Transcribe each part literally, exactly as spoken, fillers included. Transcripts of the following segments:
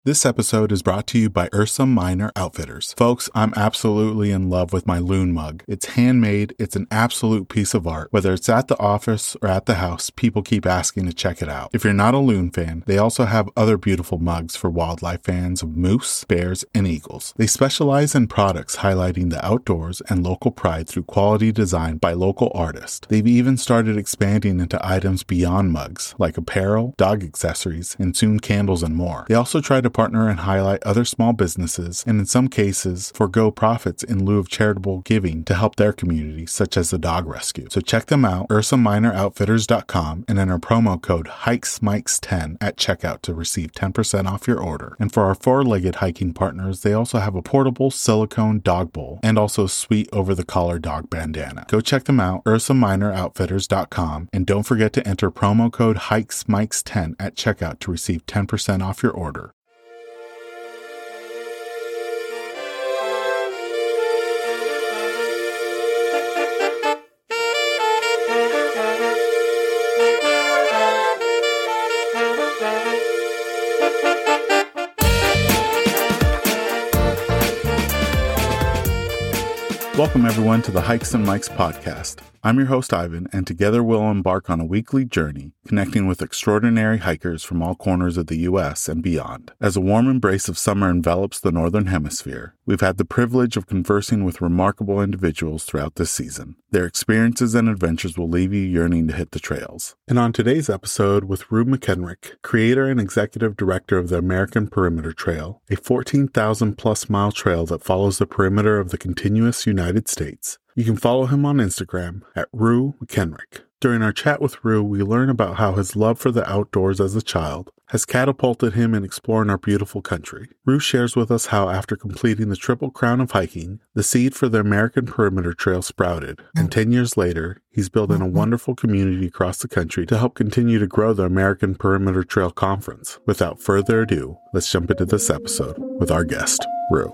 This episode is brought to you by Ursa Minor Outfitters. Folks, I'm absolutely in love with my Loon mug. It's handmade, it's an absolute piece of art. Whether it's at the office or at the house, people keep asking to check it out. If you're not a Loon fan, they also have other beautiful mugs for wildlife fans of moose, bears, and eagles. They specialize in products highlighting the outdoors and local pride through quality design by local artists. They've even started expanding into items beyond mugs, like apparel, dog accessories, and soon candles and more. They also try to partner and highlight other small businesses, and in some cases, forego profits in lieu of charitable giving to help their community, such as the dog rescue. So check them out, ursa minor outfitters dot com, and enter promo code hikes mikes ten at checkout to receive ten percent off your order. And for our four-legged hiking partners, they also have a portable silicone dog bowl and also a sweet over-the-collar dog bandana. Go check them out, ursa minor outfitters dot com, and don't forget to enter promo code hikes mikes ten at checkout to receive ten percent off your order. Welcome, everyone, to the Hikes and Mikes podcast. I'm your host, Ivan, and together we'll embark on a weekly journey connecting with extraordinary hikers from all corners of the U S and beyond. As a warm embrace of summer envelops the Northern Hemisphere, we've had the privilege of conversing with remarkable individuals throughout this season. Their experiences and adventures will leave you yearning to hit the trails. And on today's episode with Rue McKenrick, creator and executive director of the American Perimeter Trail, a fourteen thousand plus mile trail that follows the perimeter of the continuous United States. You can follow him on Instagram at Rue McKenrick. During our chat with Rue, we learn about how his love for the outdoors as a child has catapulted him in exploring our beautiful country. Rue shares with us how, after completing the Triple Crown of hiking, the seed for the American Perimeter Trail sprouted, and ten years later, he's building a wonderful community across the country to help continue to grow the American Perimeter Trail Conference. Without further ado, let's jump into this episode with our guest, Rue.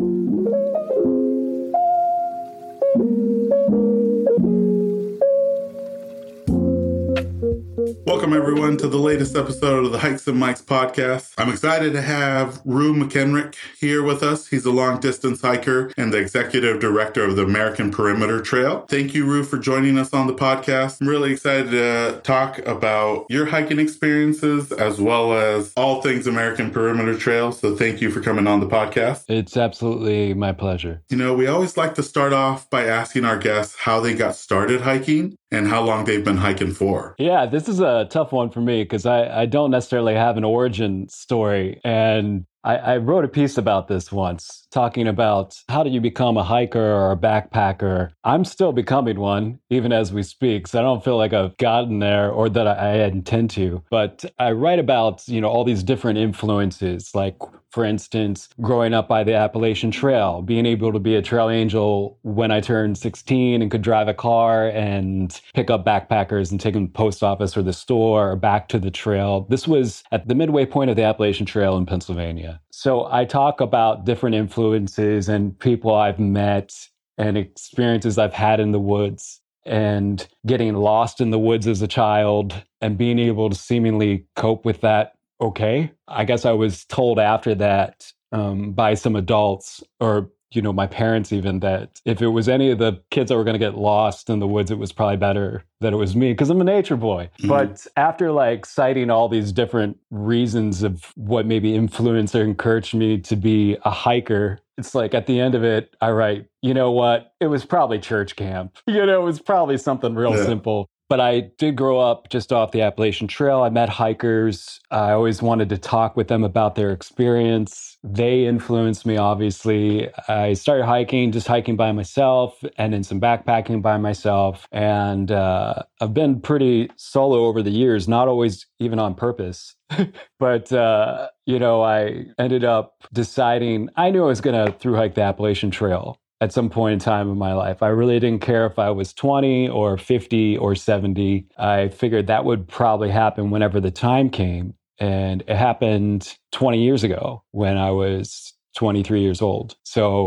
Welcome, everyone, to the latest episode of the Hikes and Mikes podcast. I'm excited to have Rue McKenrick here with us. He's a long-distance hiker and the executive director of the American Perimeter Trail. Thank you, Rue, for joining us on the podcast. I'm really excited to talk about your hiking experiences as well as all things American Perimeter Trail. So thank you for coming on the podcast. It's absolutely my pleasure. You know, we always like to start off by asking our guests how they got started hiking and how long they've been hiking for. Yeah, this is a tough one for me because I, I don't necessarily have an origin story. And I, I wrote a piece about this once, talking about how do you become a hiker or a backpacker. I'm still becoming one, even as we speak, so I don't feel like I've gotten there or that I, I intend to. But I write about, you know, all these different influences, like, for instance, growing up by the Appalachian Trail, being able to be a trail angel when I turned sixteen and could drive a car and pick up backpackers and take them to the post office or the store or back to the trail. This was at the midway point of the Appalachian Trail in Pennsylvania. So I talk about different influences and people I've met and experiences I've had in the woods and getting lost in the woods as a child and being able to seemingly cope with that okay. I guess I was told after that um, by some adults or, you know, my parents even, that if it was any of the kids that were going to get lost in the woods, it was probably better that it was me because I'm a nature boy. Mm-hmm. But after like citing all these different reasons of what maybe influenced or encouraged me to be a hiker, it's like at the end of it, I write, you know what? It was probably church camp. You know, it was probably something real yeah. simple. But I did grow up just off the Appalachian Trail. I met hikers. I always wanted to talk with them about their experience. They influenced me, obviously. I started hiking, just hiking by myself, and then some backpacking by myself. And uh, I've been pretty solo over the years, not always even on purpose. But, uh, you know, I ended up deciding I knew I was going to thru hike the Appalachian Trail at some point in time in my life. I really didn't care if I was twenty or fifty or seventy. I figured that would probably happen whenever the time came. And it happened twenty years ago when I was twenty-three years old. So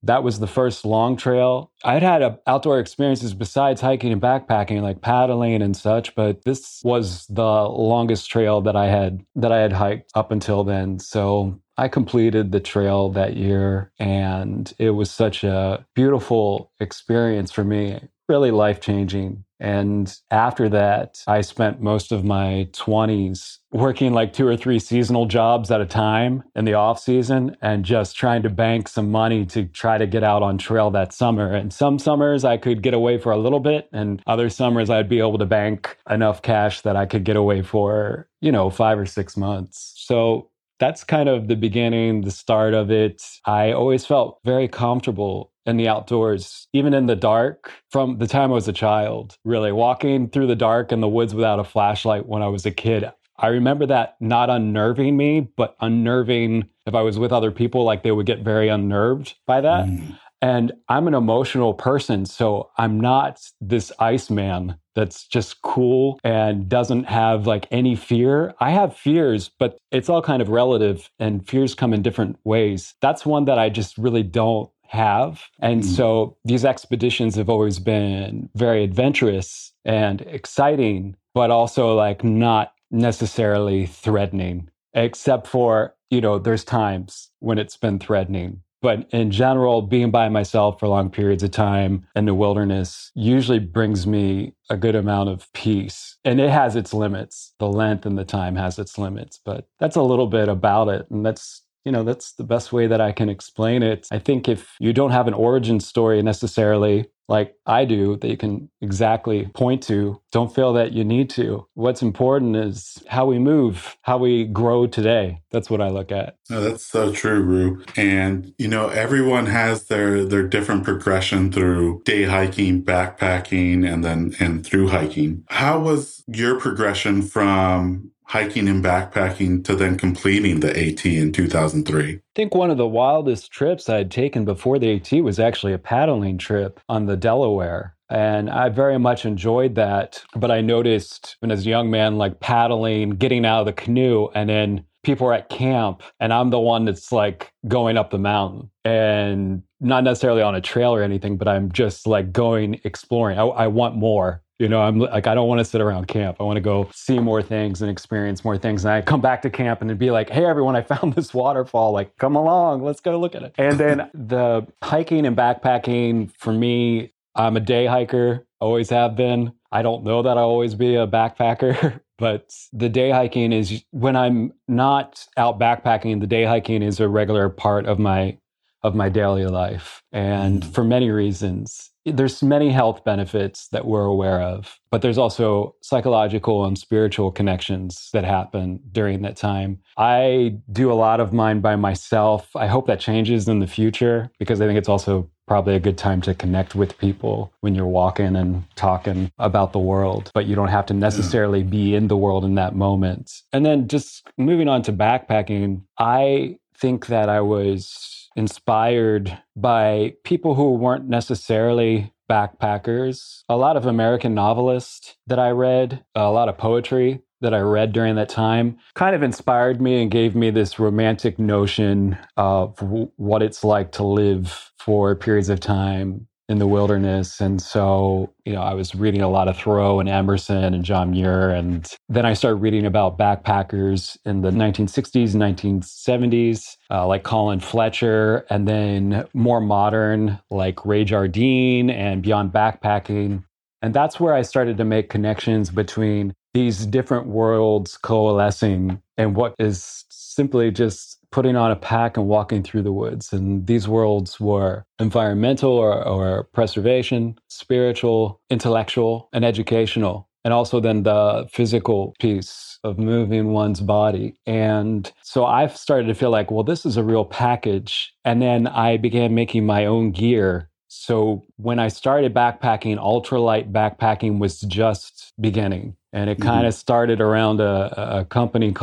that was the first long trail. I'd had a, outdoor experiences besides hiking and backpacking, like paddling and such, but this was the longest trail that I had that I had hiked up until then. So I completed the trail that year, and it was such a beautiful experience for me, really life-changing. And after that, I spent most of my twenties working like two or three seasonal jobs at a time in the off season and just trying to bank some money to try to get out on trail that summer. And some summers I could get away for a little bit, and other summers I'd be able to bank enough cash that I could get away for, you know, five or six months. So that's kind of the beginning, the start of it. I always felt very comfortable in the outdoors, even in the dark, from the time I was a child, really. Walking through the dark in the woods without a flashlight when I was a kid, I remember that not unnerving me, but unnerving if I was with other people, like they would get very unnerved by that. Mm. And I'm an emotional person, so I'm not this Iceman that's just cool and doesn't have like any fear. I have fears, but it's all kind of relative, and fears come in different ways. That's one that I just really don't have. And mm. so these expeditions have always been very adventurous and exciting, but also like not necessarily threatening, except for, you know, there's times when it's been threatening. But in general, being by myself for long periods of time in the wilderness usually brings me a good amount of peace. And it has its limits. The length and the time has its limits. But that's a little bit about it. And that's, you know, that's the best way that I can explain it. I think if you don't have an origin story necessarily, like I do, that you can exactly point to, don't feel that you need to. What's important is how we move, how we grow today. That's what I look at. No, that's so true, Rue. And, you know, everyone has their, their different progression through day hiking, backpacking, and then and through hiking. How was your progression from hiking and backpacking to then completing the AT in two thousand three? I think one of the wildest trips I had taken before the AT was actually a paddling trip on the Delaware. And I very much enjoyed that. But I noticed when as a young man, like paddling, getting out of the canoe, and then people are at camp, and I'm the one that's like going up the mountain, and not necessarily on a trail or anything, but I'm just like going exploring. I, I want more. You know, I'm like, I don't want to sit around camp. I want to go see more things and experience more things. And I come back to camp and it'd be like, hey, everyone, I found this waterfall. Like, come along, let's go look at it. And then the hiking and backpacking, for me, I'm a day hiker, always have been. I don't know that I'll always be a backpacker, but the day hiking is when I'm not out backpacking, the day hiking is a regular part of my of my daily life. And for many reasons. There's many health benefits that we're aware of, but there's also psychological and spiritual connections that happen during that time. I do a lot of mine by myself. I hope that changes in the future, because I think it's also probably a good time to connect with people when you're walking and talking about the world, but you don't have to necessarily be in the world in that moment. And then just moving on to backpacking, I think that I was inspired by people who weren't necessarily backpackers. A lot of American novelists that I read, a lot of poetry that I read during that time kind of inspired me and gave me this romantic notion of w- what it's like to live for periods of time in the wilderness. And so, you know, I was reading a lot of Thoreau and Emerson and John Muir. And then I started reading about backpackers in the nineteen sixties and nineteen seventies, uh, like Colin Fletcher, and then more modern, like Ray Jardine and Beyond Backpacking. And that's where I started to make connections between these different worlds coalescing and what is simply just putting on a pack and walking through the woods. And these worlds were environmental or, or preservation, spiritual, intellectual, and educational. And also then the physical piece of moving one's body. And so I've started to feel like, well, this is a real package. And then I began making my own gear. So when I started backpacking, ultralight backpacking was just beginning. And it mm-hmm. kind of started around a, a company called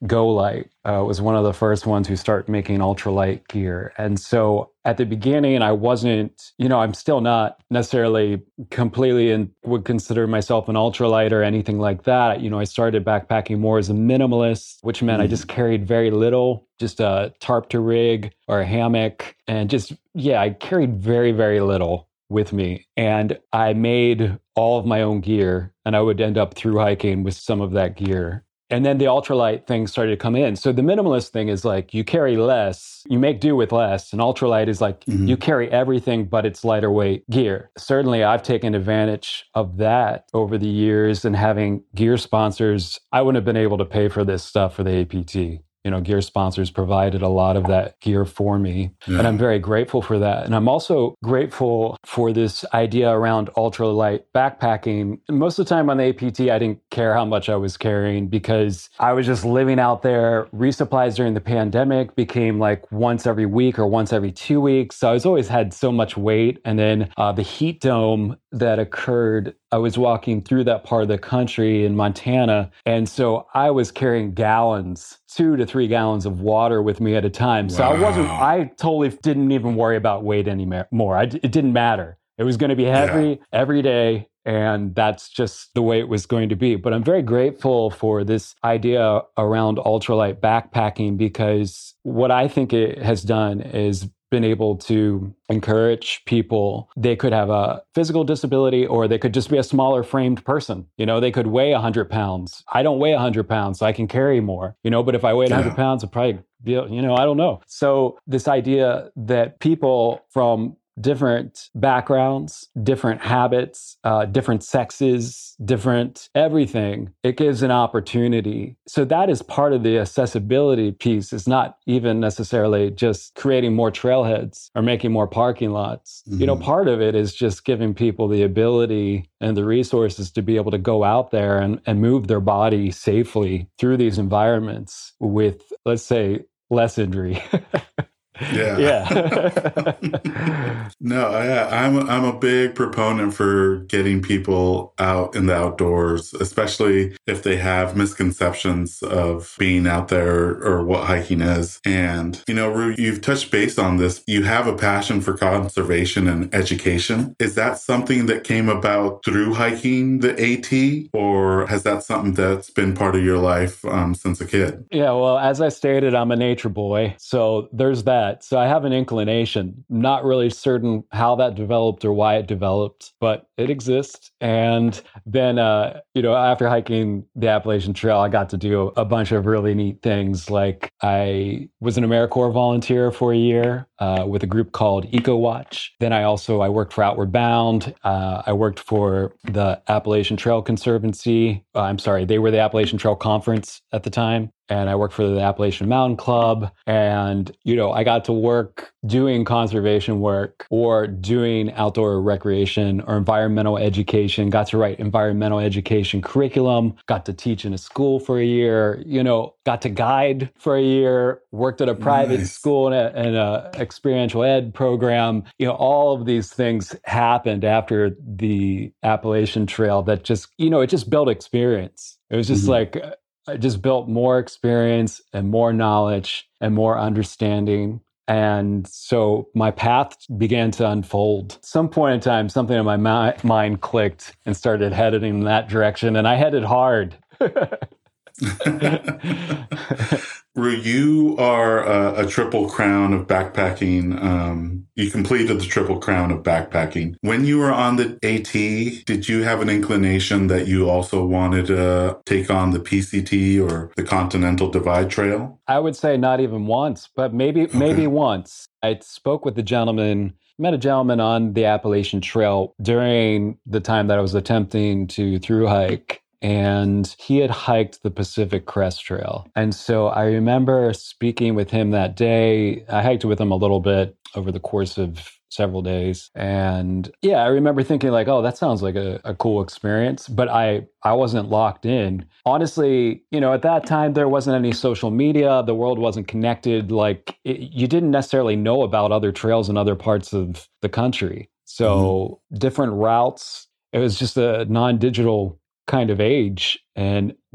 GoLite uh, was one of the first ones who started making ultralight gear. And so at the beginning, I wasn't, you know, I'm still not necessarily completely and would consider myself an ultralight or anything like that. You know, I started backpacking more as a minimalist, which meant mm. I just carried very little, just a tarp to rig or a hammock. And just, yeah, I carried very, very little with me. And I made all of my own gear, and I would end up through hiking with some of that gear. And then the ultralight thing started to come in. So the minimalist thing is like you carry less, you make do with less. And ultralight is like mm-hmm. you carry everything, but it's lighter weight gear. Certainly, I've taken advantage of that over the years, and having gear sponsors. I wouldn't have been able to pay for this stuff for the A P T. You know, gear sponsors provided a lot of that gear for me. Yeah. And I'm very grateful for that. And I'm also grateful for this idea around ultralight backpacking. Most of the time on the A P T, I didn't care how much I was carrying because I was just living out there. Resupplies during the pandemic became like once every week or once every two weeks. So I was always had so much weight. And then uh, the heat dome that occurred, I was walking through that part of the country in Montana. And so I was carrying gallons, two to three gallons of water with me at a time. So wow. I wasn't, I totally didn't even worry about weight anymore. I, it didn't matter. It was going to be heavy yeah. every day. And that's just the way it was going to be. But I'm very grateful for this idea around ultralight backpacking, because what I think it has done is been able to encourage people. They could have a physical disability, or they could just be a smaller framed person. You know, they could weigh one hundred pounds. I don't weigh one hundred pounds, so I can carry more. You know, but if I weighed yeah. one hundred pounds, I'd probably be, you know, I don't know. So this idea that people from different backgrounds, different habits, uh, different sexes, different everything, it gives an opportunity. So that is part of the accessibility piece. It's not even necessarily just creating more trailheads or making more parking lots. Mm-hmm. You know, part of it is just giving people the ability and the resources to be able to go out there and, and move their body safely through these environments with, let's say, less injury. Yeah. Yeah. No, I, I'm I'm a big proponent for getting people out in the outdoors, especially if they have misconceptions of being out there or what hiking is. And, you know, Ru, you've touched base on this. You have a passion for conservation and education. Is that something that came about through hiking the AT, or has that something that's been part of your life um, since a kid? Yeah, well, as I stated, I'm a nature boy. So there's that. So I have an inclination, not really certain how that developed or why it developed, but it exists. And then, uh, you know, after hiking the Appalachian Trail, I got to do a bunch of really neat things. Like I was an AmeriCorps volunteer for a year uh, with a group called EcoWatch. Then I also, I worked for Outward Bound. Uh, I worked for the Appalachian Trail Conservancy. Uh, I'm sorry, they were the Appalachian Trail Conference at the time. And I worked for the Appalachian Mountain Club. And, you know, I got to work doing conservation work or doing outdoor recreation or environmental education, got to write environmental education curriculum, got to teach in a school for a year, you know, got to guide for a year, worked at a private nice. school and a, and a experiential ed program. You know, all of these things happened after the Appalachian Trail that just, you know, it just built experience. It was just mm-hmm. like, I just built more experience and more knowledge and more understanding. And so my path began to unfold. At some point in time, something in my mi- mind clicked and started heading in that direction. And I headed hard. Ru, you are a, a triple crown of backpacking. Um, you completed the triple crown of backpacking. When you were on the AT, did you have an inclination that you also wanted to take on the P C T or the Continental Divide Trail? I would say not even once, but maybe okay. maybe once. I spoke with the gentleman, met a gentleman on the Appalachian Trail during the time that I was attempting to thru hike. And he had hiked the Pacific Crest Trail. And so I remember speaking with him that day. I hiked with him a little bit over the course of several days. And yeah, I remember thinking like, oh, that sounds like a, a cool experience. But I, I wasn't locked in. Honestly, you know, at that time, there wasn't any social media. The world wasn't connected. Like it, you didn't necessarily know about other trails in other parts of the country. So mm-hmm. different routes. It was just a non-digital kind of age and not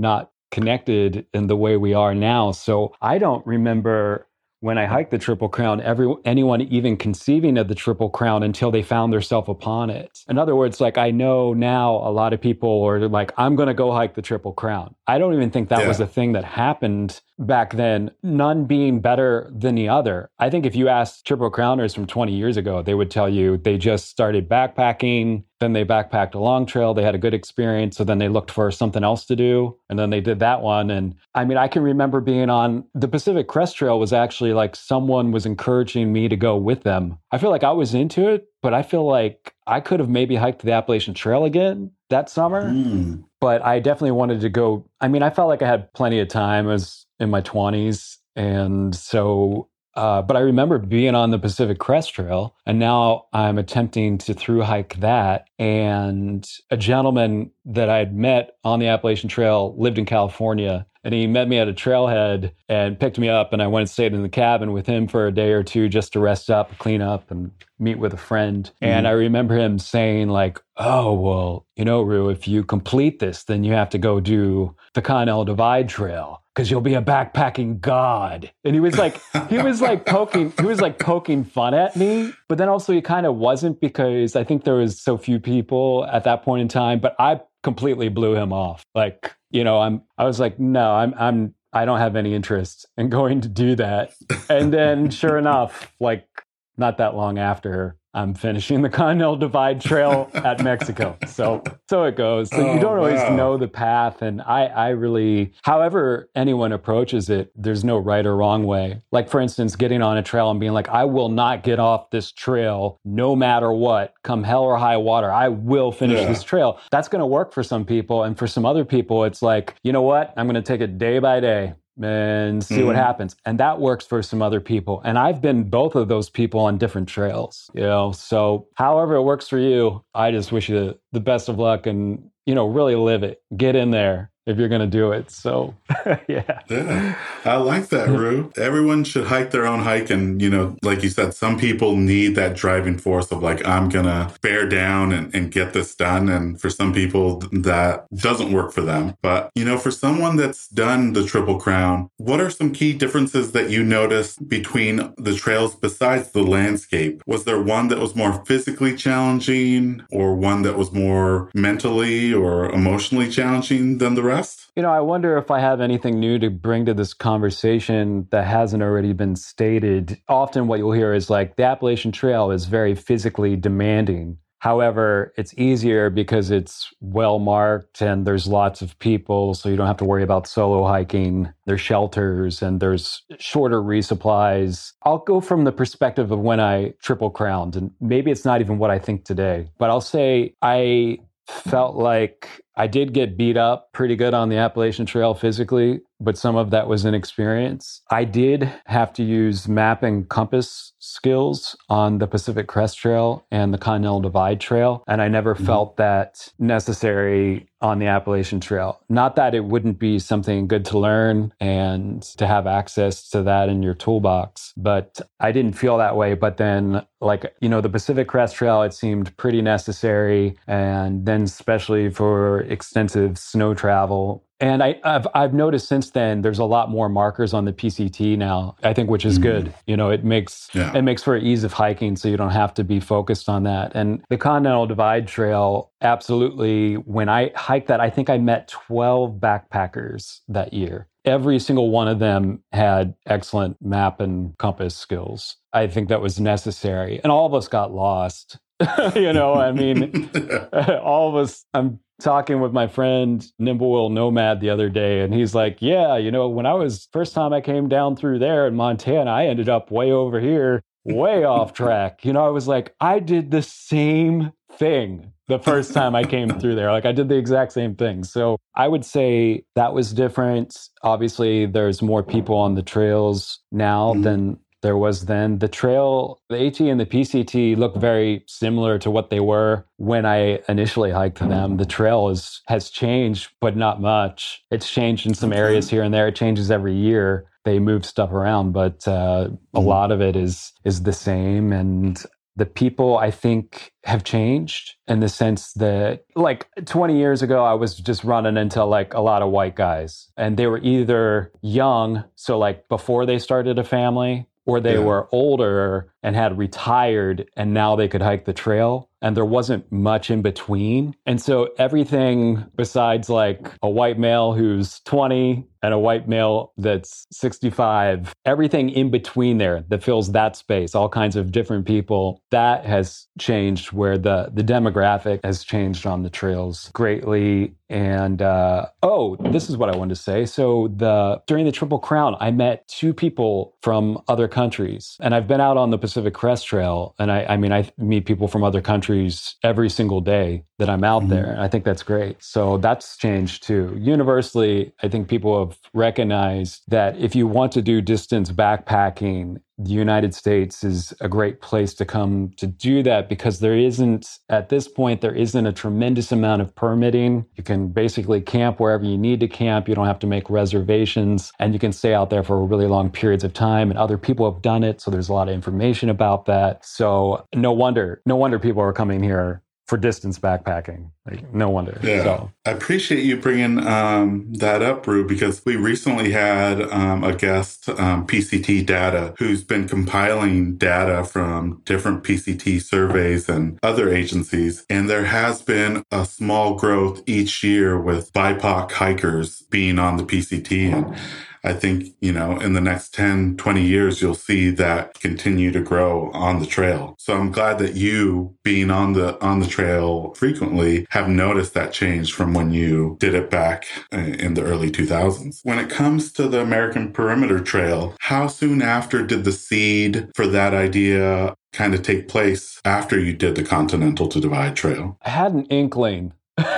connected in the way we are now. So I don't remember when I hiked the Triple Crown, every anyone even conceiving of the Triple Crown until they found themselves upon it. In other words, like I know now a lot of people are like, I'm going to go hike the Triple Crown. I don't even think that yeah. was a thing that happened back then, none being better than the other. I think if you asked Triple Crowners from twenty years ago, they would tell you they just started backpacking, then they backpacked a long trail, they had a good experience, so then they looked for something else to do, and then they did that one. And I mean, I can remember being on the Pacific Crest Trail was actually like someone was encouraging me to go with them. I feel like I was into it, but I feel like I could have maybe hiked the Appalachian Trail again that summer, mm. but I definitely wanted to go. I mean, I felt like I had plenty of time. I was in my twenties. And so, uh, but I remember being on the Pacific Crest Trail, and now I'm attempting to through hike that. And a gentleman that I'd met on the Appalachian Trail lived in California, and he met me at a trailhead and picked me up, and I went and stayed in the cabin with him for a day or two just to rest up, clean up, and meet with a friend. Mm-hmm. And I remember him saying like, oh, well, you know, Rue, if you complete this, then you have to go do the Continental Divide Trail, because you'll be a backpacking god. And he was like, he was like poking, he was like poking fun at me, but then also he kind of wasn't, because I think there was so few people at that point in time, but I completely blew him off. Like, you know, I'm, I was like, no, I'm, I'm, I don't have any interest in going to do that. And then sure enough, like not that long after, I'm finishing the Continental Divide Trail at Mexico. So so it goes. So oh, you don't always wow. know the path. And I, I really, however anyone approaches it, there's no right or wrong way. Like, for instance, getting on a trail and being like, I will not get off this trail no matter what, come hell or high water. I will finish yeah. this trail. That's going to work for some people. And for some other people, it's like, you know what? I'm going to take it day by day and see mm-hmm. what happens. And that works for some other people. And I've been both of those people on different trails, you know, so however it works for you, I just wish you the best of luck and, you know, really live it, get in there if you're going to do it. So, yeah. Yeah. I like that, Rue. Everyone should hike their own hike. And, you know, like you said, some people need that driving force of like, I'm going to bear down and, and get this done. And for some people, that doesn't work for them. But, you know, for someone that's done the Triple Crown, what are some key differences that you noticed between the trails besides the landscape? Was there one that was more physically challenging, or one that was more mentally or emotionally challenging than the rest? You know, I wonder if I have anything new to bring to this conversation that hasn't already been stated. Often what you'll hear is like the Appalachian Trail is very physically demanding. However, it's easier because it's well marked and there's lots of people, so you don't have to worry about solo hiking. There's shelters and there's shorter resupplies. I'll go from the perspective of when I Triple Crowned, and maybe it's not even what I think today, but I'll say I felt like I did get beat up pretty good on the Appalachian Trail physically, but some of that was inexperience. I did have to use map and compass skills on the Pacific Crest Trail and the Continental Divide Trail, and I never mm-hmm. felt that necessary on the Appalachian Trail. Not that it wouldn't be something good to learn and to have access to that in your toolbox, but I didn't feel that way. But then, like, you know, the Pacific Crest Trail, it seemed pretty necessary, and then especially for extensive snow travel. And I, I've I've noticed since then there's a lot more markers on the P C T now, I think, which is mm-hmm. good. You know, it makes yeah. it makes for ease of hiking, so you don't have to be focused on that. And the Continental Divide Trail, absolutely. When I hiked that, I think I met twelve backpackers that year. Every single one of them had excellent map and compass skills. I think that was necessary, and all of us got lost. You know, I mean, all of us. I'm talking with my friend Nimble Nomad the other day, and he's like, yeah, you know, when I was first time I came down through there in Montana, I ended up way over here, way off track. You know, I was like, I did the same thing the first time I came through there. Like, I did the exact same thing. So I would say that was different. Obviously, there's more people on the trails now mm-hmm. than there was then. The trail, the AT and the P C T look very similar to what they were when I initially hiked them. The trail is, has changed, but not much. It's changed in some areas here and there. It changes every year. They move stuff around, but uh, a lot of it is is the same. And the people, I think, have changed in the sense that, like, twenty years ago, I was just running into like a lot of white guys, and they were either young, so like before they started a family, or they yeah. were older and had retired and now they could hike the trail. And there wasn't much in between. And so everything besides like a white male who's twenty and a white male that's sixty-five, everything in between there that fills that space, all kinds of different people, that has changed, where the, the demographic has changed on the trails greatly. And, uh, oh, this is what I wanted to say. So the during the Triple Crown, I met two people from other countries. And I've been out on the Pacific Crest Trail. And I, I mean, I meet people from other countries every single day that I'm out mm-hmm. there. And I think that's great. So that's changed too. Universally, I think people have recognized that if you want to do distance backpacking, the United States is a great place to come to do that, because there isn't, at this point, there isn't a tremendous amount of permitting. You can basically camp wherever you need to camp. You don't have to make reservations, and you can stay out there for really long periods of time, and other people have done it. So there's a lot of information about that. So no wonder, no wonder people are coming here for distance backpacking. Like, no wonder. Yeah. So. I appreciate you bringing um, that up, Rue, because we recently had um, a guest, um, P C T Data, who's been compiling data from different P C T surveys and other agencies. And there has been a small growth each year with B I P O C hikers being on the P C T. And I think, you know, in the next ten, twenty years, you'll see that continue to grow on the trail. So I'm glad that you, being on the on the trail frequently, have noticed that change from when you did it back in the early two thousands. When it comes to the American Perimeter Trail, how soon after did the seed for that idea kind of take place after you did the Continental to Divide Trail? I had an inkling.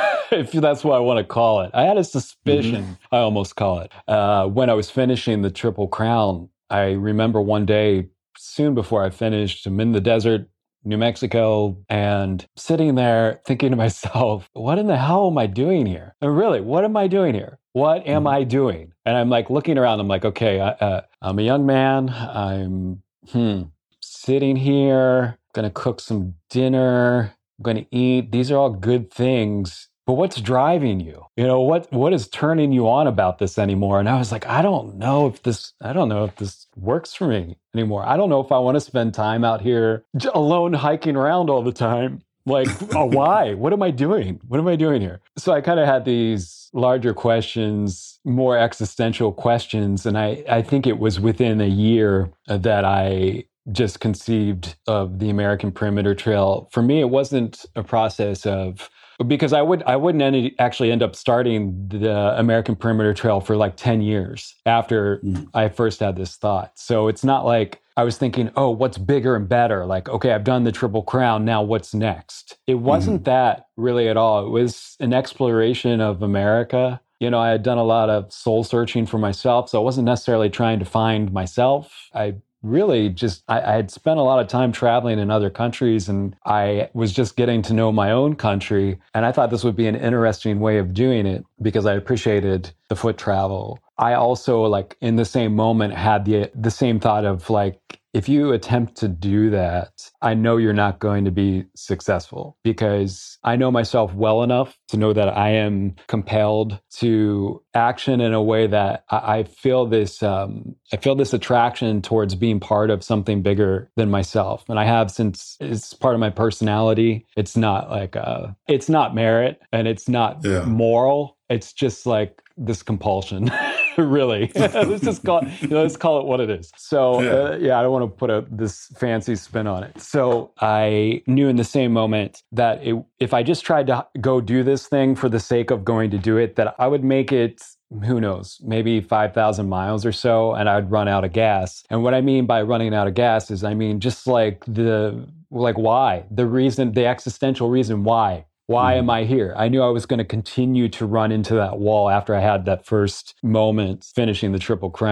If that's what I want to call it. I had a suspicion, mm-hmm. I almost call it. Uh, when I was finishing the Triple Crown, I remember one day, soon before I finished, I'm in the desert, New Mexico, and sitting there thinking to myself, what in the hell am I doing here? And really, what am I doing here? What am mm-hmm. I doing? And I'm like looking around, I'm like, okay, I, uh, I'm a young man. I'm hmm, sitting here, going to cook some dinner, I'm going to eat. These are all good things. But what's driving you? You know, what what is turning you on about this anymore? And I was like, I don't know if this, I don't know if this works for me anymore. I don't know if I want to spend time out here alone hiking around all the time. Like, oh, why? What am I doing? What am I doing here? So I kind of had these larger questions, more existential questions. And I, I think it was within a year that I just conceived of the American Perimeter Trail. For me, it wasn't a process of, because I would I wouldn't any, actually end up starting the American Perimeter Trail for like ten years after mm. I first had this thought. So it's not like I was thinking, oh, what's bigger and better? Like, okay, I've done the Triple Crown, now what's next? It wasn't mm-hmm. that really at all. It was an exploration of America. You know, I had done a lot of soul searching for myself, so I wasn't necessarily trying to find myself. I really just, I, I had spent a lot of time traveling in other countries, and I was just getting to know my own country. And I thought this would be an interesting way of doing it because I appreciated the foot travel. I also, like, in the same moment had the the same thought of, like, if you attempt to do that, I know you're not going to be successful, because I know myself well enough to know that I am compelled to action in a way that I, I feel this, um, I feel this attraction towards being part of something bigger than myself. And I have since it's part of my personality. It's not like, uh, it's not merit and it's not yeah. moral. It's just like this compulsion. Really. let's just call it, you know, let's call it what it is. So yeah, uh, yeah I don't want to put a, this fancy spin on it. So I knew in the same moment that it, if I just tried to go do this thing for the sake of going to do it, that I would make it, who knows, maybe five thousand miles or so, and I'd run out of gas. And what I mean by running out of gas is, I mean, just like the, like why? The reason, the existential reason why. Why am I here? I knew I was going to continue to run into that wall after I had that first moment finishing the Triple Crown.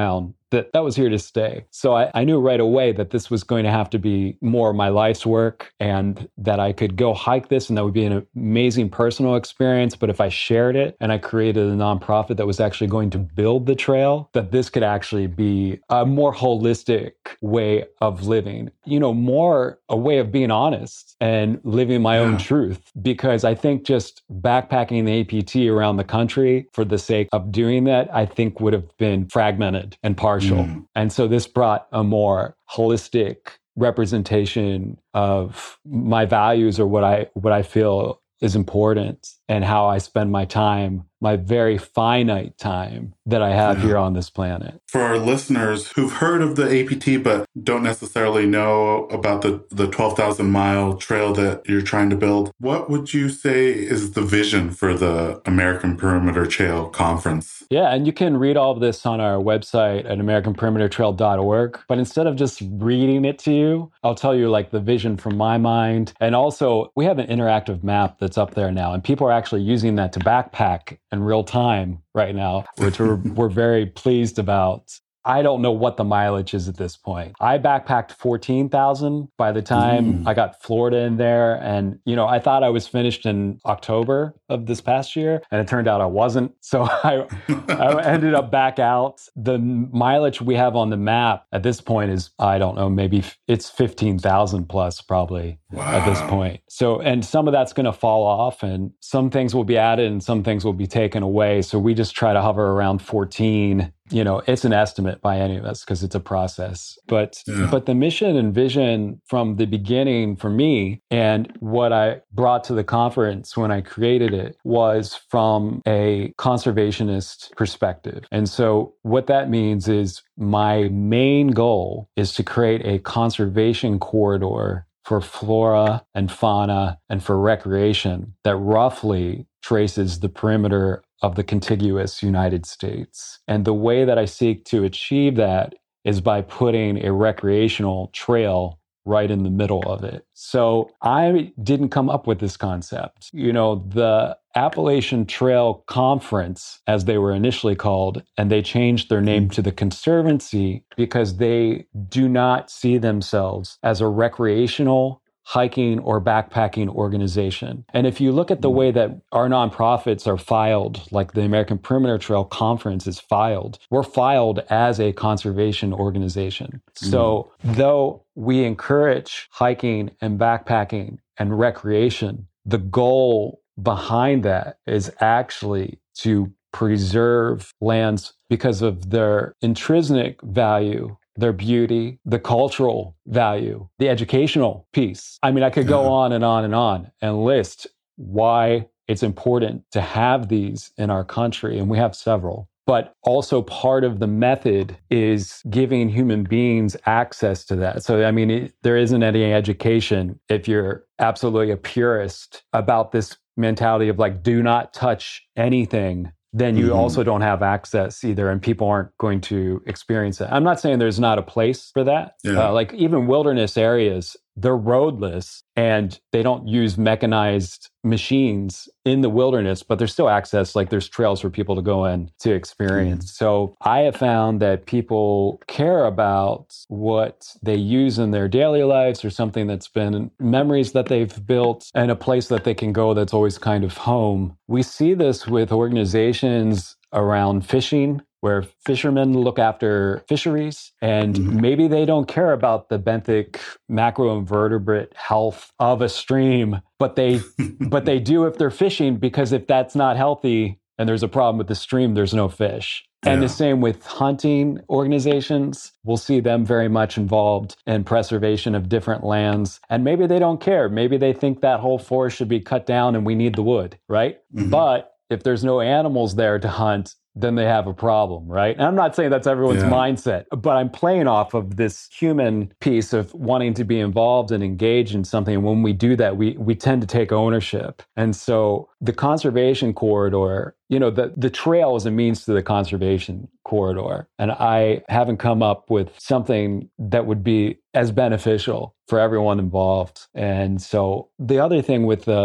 that that was here to stay. So I, I knew right away that this was going to have to be more of my life's work, and that I could go hike this and that would be an amazing personal experience. But if I shared it and I created a nonprofit that was actually going to build the trail, that this could actually be a more holistic way of living, you know, more a way of being honest and living my own Yeah. truth. Because I think just backpacking the A P T around the country for the sake of doing that, I think would have been fragmented and partial. Mm. And so this brought a more holistic representation of my values, or what I what I feel is important, and how I spend my time, my very finite time that I have Yeah. here on this planet. For our listeners who've heard of the A P T but don't necessarily know about the, the twelve thousand mile trail that you're trying to build, what would you say is the vision for the American Perimeter Trail Conference? Yeah, and you can read all of this on our website at american perimeter trail dot org. But instead of just reading it to you, I'll tell you like the vision from my mind. And also, we have an interactive map that's up there now, and people are actually using that to backpack in real time right now, which we're, we're very pleased about. I don't know what the mileage is at this point. I backpacked fourteen thousand by the time Mm. I got Florida in there. And, you know, I thought I was finished in October of this past year, and it turned out I wasn't. So I, I ended up back out. The mileage we have on the map at this point is, I don't know, maybe f- it's fifteen thousand plus probably Wow. at this point. So, and some of that's going to fall off, and some things will be added and some things will be taken away. So we just try to hover around fourteen. You know, it's an estimate by any of us because it's a process. But Yeah. but the mission and vision from the beginning for me, and what I brought to the conference when I created it, was from a conservationist perspective. And so what that means is my main goal is to create a conservation corridor for flora and fauna and for recreation that roughly traces the perimeter of the contiguous United States. And the way that I seek to achieve that is by putting a recreational trail right in the middle of it. So I didn't come up with this concept. You know, the Appalachian Trail Conference, as they were initially called, and they changed their name to the Conservancy because they do not see themselves as a recreational hiking or backpacking organization. And if you look at the way that our nonprofits are filed, like the American Perimeter Trail Conference is filed, we're filed as a conservation organization. So though we encourage hiking and backpacking and recreation, the goal behind that is actually to preserve lands because of their intrinsic value, their beauty, the cultural value, the educational piece. I mean, I could go Yeah. on and on and on and list why it's important to have these in our country, and we have several. But also part of the method is giving human beings access to that. So, I mean, it, there isn't any education if you're absolutely a purist about this mentality of like, do not touch anything, then you Mhm. also don't have access either, and people aren't going to experience it. I'm not saying there's not a place for that. Yeah. Uh, like even wilderness areas, they're roadless and they don't use mechanized machines in the wilderness, but there's still access, like there's trails for people to go in to experience. Mm. So I have found that people care about what they use in their daily lives, or something that's been memories that they've built, and a place that they can go that's always kind of home. We see this with organizations around fishing, where fishermen look after fisheries, and Mhm. maybe they don't care about the benthic macroinvertebrate health of a stream, but they but they do if they're fishing, because if that's not healthy and there's a problem with the stream, there's no fish. And Yeah. the same with hunting organizations. We'll see them very much involved in preservation of different lands. And maybe they don't care. Maybe they think that whole forest should be cut down and we need the wood, right? Mhm. But if there's no animals there to hunt, then they have a problem, right? And I'm not saying that's everyone's Yeah. mindset, but I'm playing off of this human piece of wanting to be involved and engaged in something. And when we do that, we we tend to take ownership. And so the conservation corridor, you know, the, the trail is a means to the conservation corridor. And I haven't come up with something that would be as beneficial for everyone involved. And so the other thing with the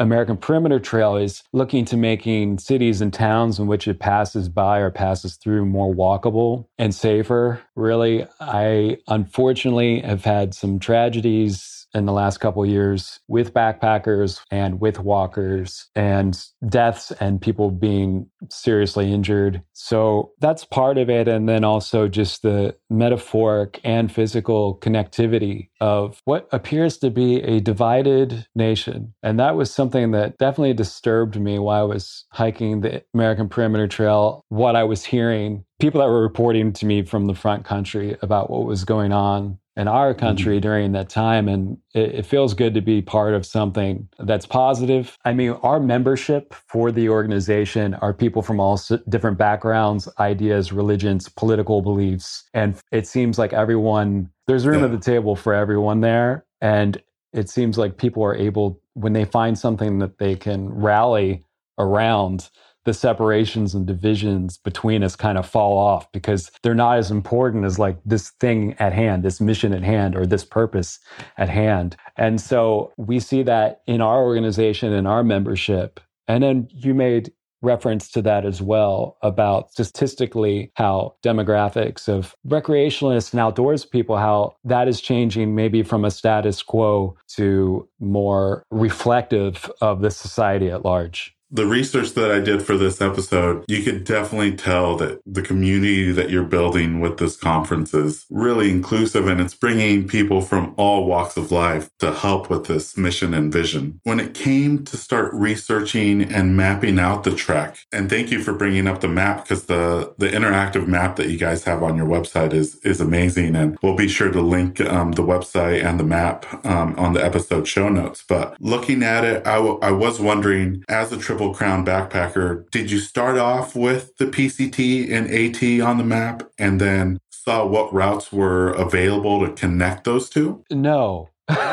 American Perimeter Trail is looking to making cities and towns in which it passes by or passes through more walkable and safer. Really, I unfortunately have had some tragedies in the last couple of years with backpackers and with walkers, and deaths and people being seriously injured. So that's part of it. And then also just the metaphoric and physical connectivity of what appears to be a divided nation. And that was something that definitely disturbed me while I was hiking the American Perimeter Trail, what I was hearing, people that were reporting to me from the front country about what was going on in our country mm-hmm. during that time. And it, it feels good to be part of something that's positive. I mean, our membership for the organization are people from all different backgrounds, ideas, religions, political beliefs. And it seems like everyone, there's room yeah. at the table for everyone there. And it seems like people are able, when they find something that they can rally around, the separations and divisions between us kind of fall off because they're not as important as like this thing at hand, this mission at hand, or this purpose at hand. And so we see that in our organization and our membership. And then you made reference to that as well about statistically how demographics of recreationalists and outdoors people, how that is changing maybe from a status quo to more reflective of the society at large. The research that I did for this episode, you could definitely tell that the community that you're building with this conference is really inclusive, and it's bringing people from all walks of life to help with this mission and vision. When it came to start researching and mapping out the trek, and thank you for bringing up the map, because the, the interactive map that you guys have on your website is, is amazing. And we'll be sure to link um, the website and the map um, on the episode show notes. But looking at it, I, w- I was wondering, as a Triple Crown backpacker, did you start off with the P C T and AT on the map and then saw what routes were available to connect those two? No.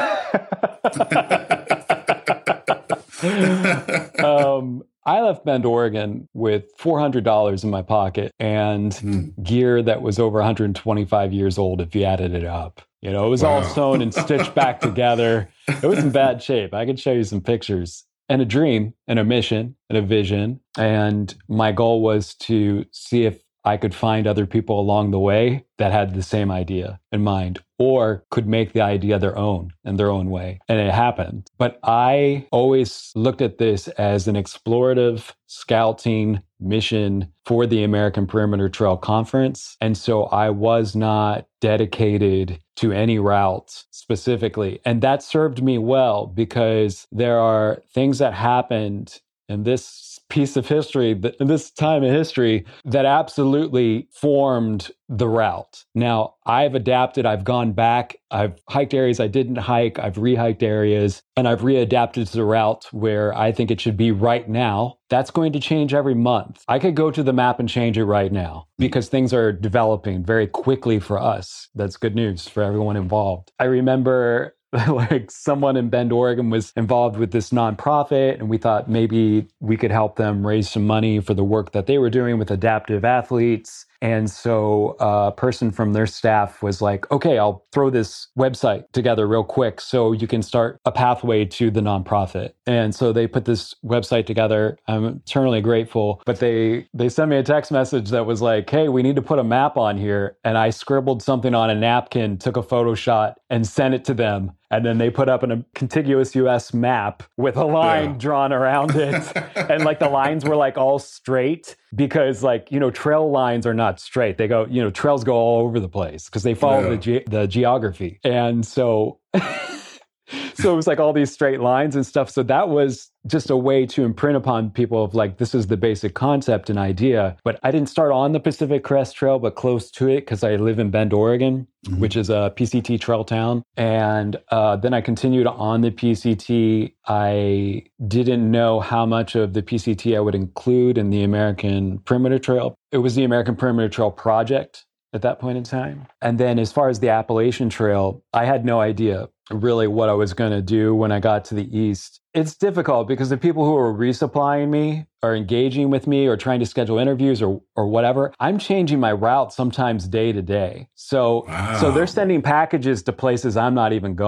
um, I left Bend, Oregon with four hundred dollars in my pocket and mm. gear that was over one hundred twenty-five years old if you added it up. You know, it was wow. all sewn and stitched back together. It was in bad shape. I could show you some pictures. And a dream and a mission and a vision. And my goal was to see if I could find other people along the way that had the same idea in mind or could make the idea their own in their own way. And it happened. But I always looked at this as an explorative scouting mission for the American Perimeter Trail Conference. And so I was not dedicated to any route specifically. And that served me well because there are things that happened in this piece of history, in this time of history, that absolutely formed the route. Now, I've adapted, I've gone back, I've hiked areas I didn't hike, I've re-hiked areas, and I've readapted to the route where I think it should be right now. That's going to change every month. I could go to the map and change it right now because things are developing very quickly for us. That's good news for everyone involved. I remember like someone in Bend, Oregon was involved with this nonprofit, and we thought maybe we could help them raise some money for the work that they were doing with adaptive athletes. And so a person from their staff was like, okay, I'll throw this website together real quick so you can start a pathway to the nonprofit. And so they put this website together. I'm eternally grateful. But they they sent me a text message that was like, hey, we need to put a map on here. And I scribbled something on a napkin, took a photo shot, and sent it to them. And then they put up a contiguous U S map with a line yeah. drawn around it. And like the lines were like all straight because like, you know, trail lines are not straight. They go, you know, trails go all over the place because they follow yeah. the ge- the geography. And so so it was like all these straight lines and stuff. So that was just a way to imprint upon people of like, this is the basic concept and idea. But I didn't start on the Pacific Crest Trail, but close to it because I live in Bend, Oregon, mm-hmm. which is a P C T trail town. And uh, then I continued on the P C T. I didn't know how much of the P C T I would include in the American Perimeter Trail. It was the American Perimeter Trail Project at that point in time. And then as far as the Appalachian Trail, I had no idea really what I was going to do when I got to the East. It's difficult because the people who are resupplying me are engaging with me or trying to schedule interviews or or whatever. I'm changing my route sometimes day to day. So, wow. so they're sending packages to places I'm not even going.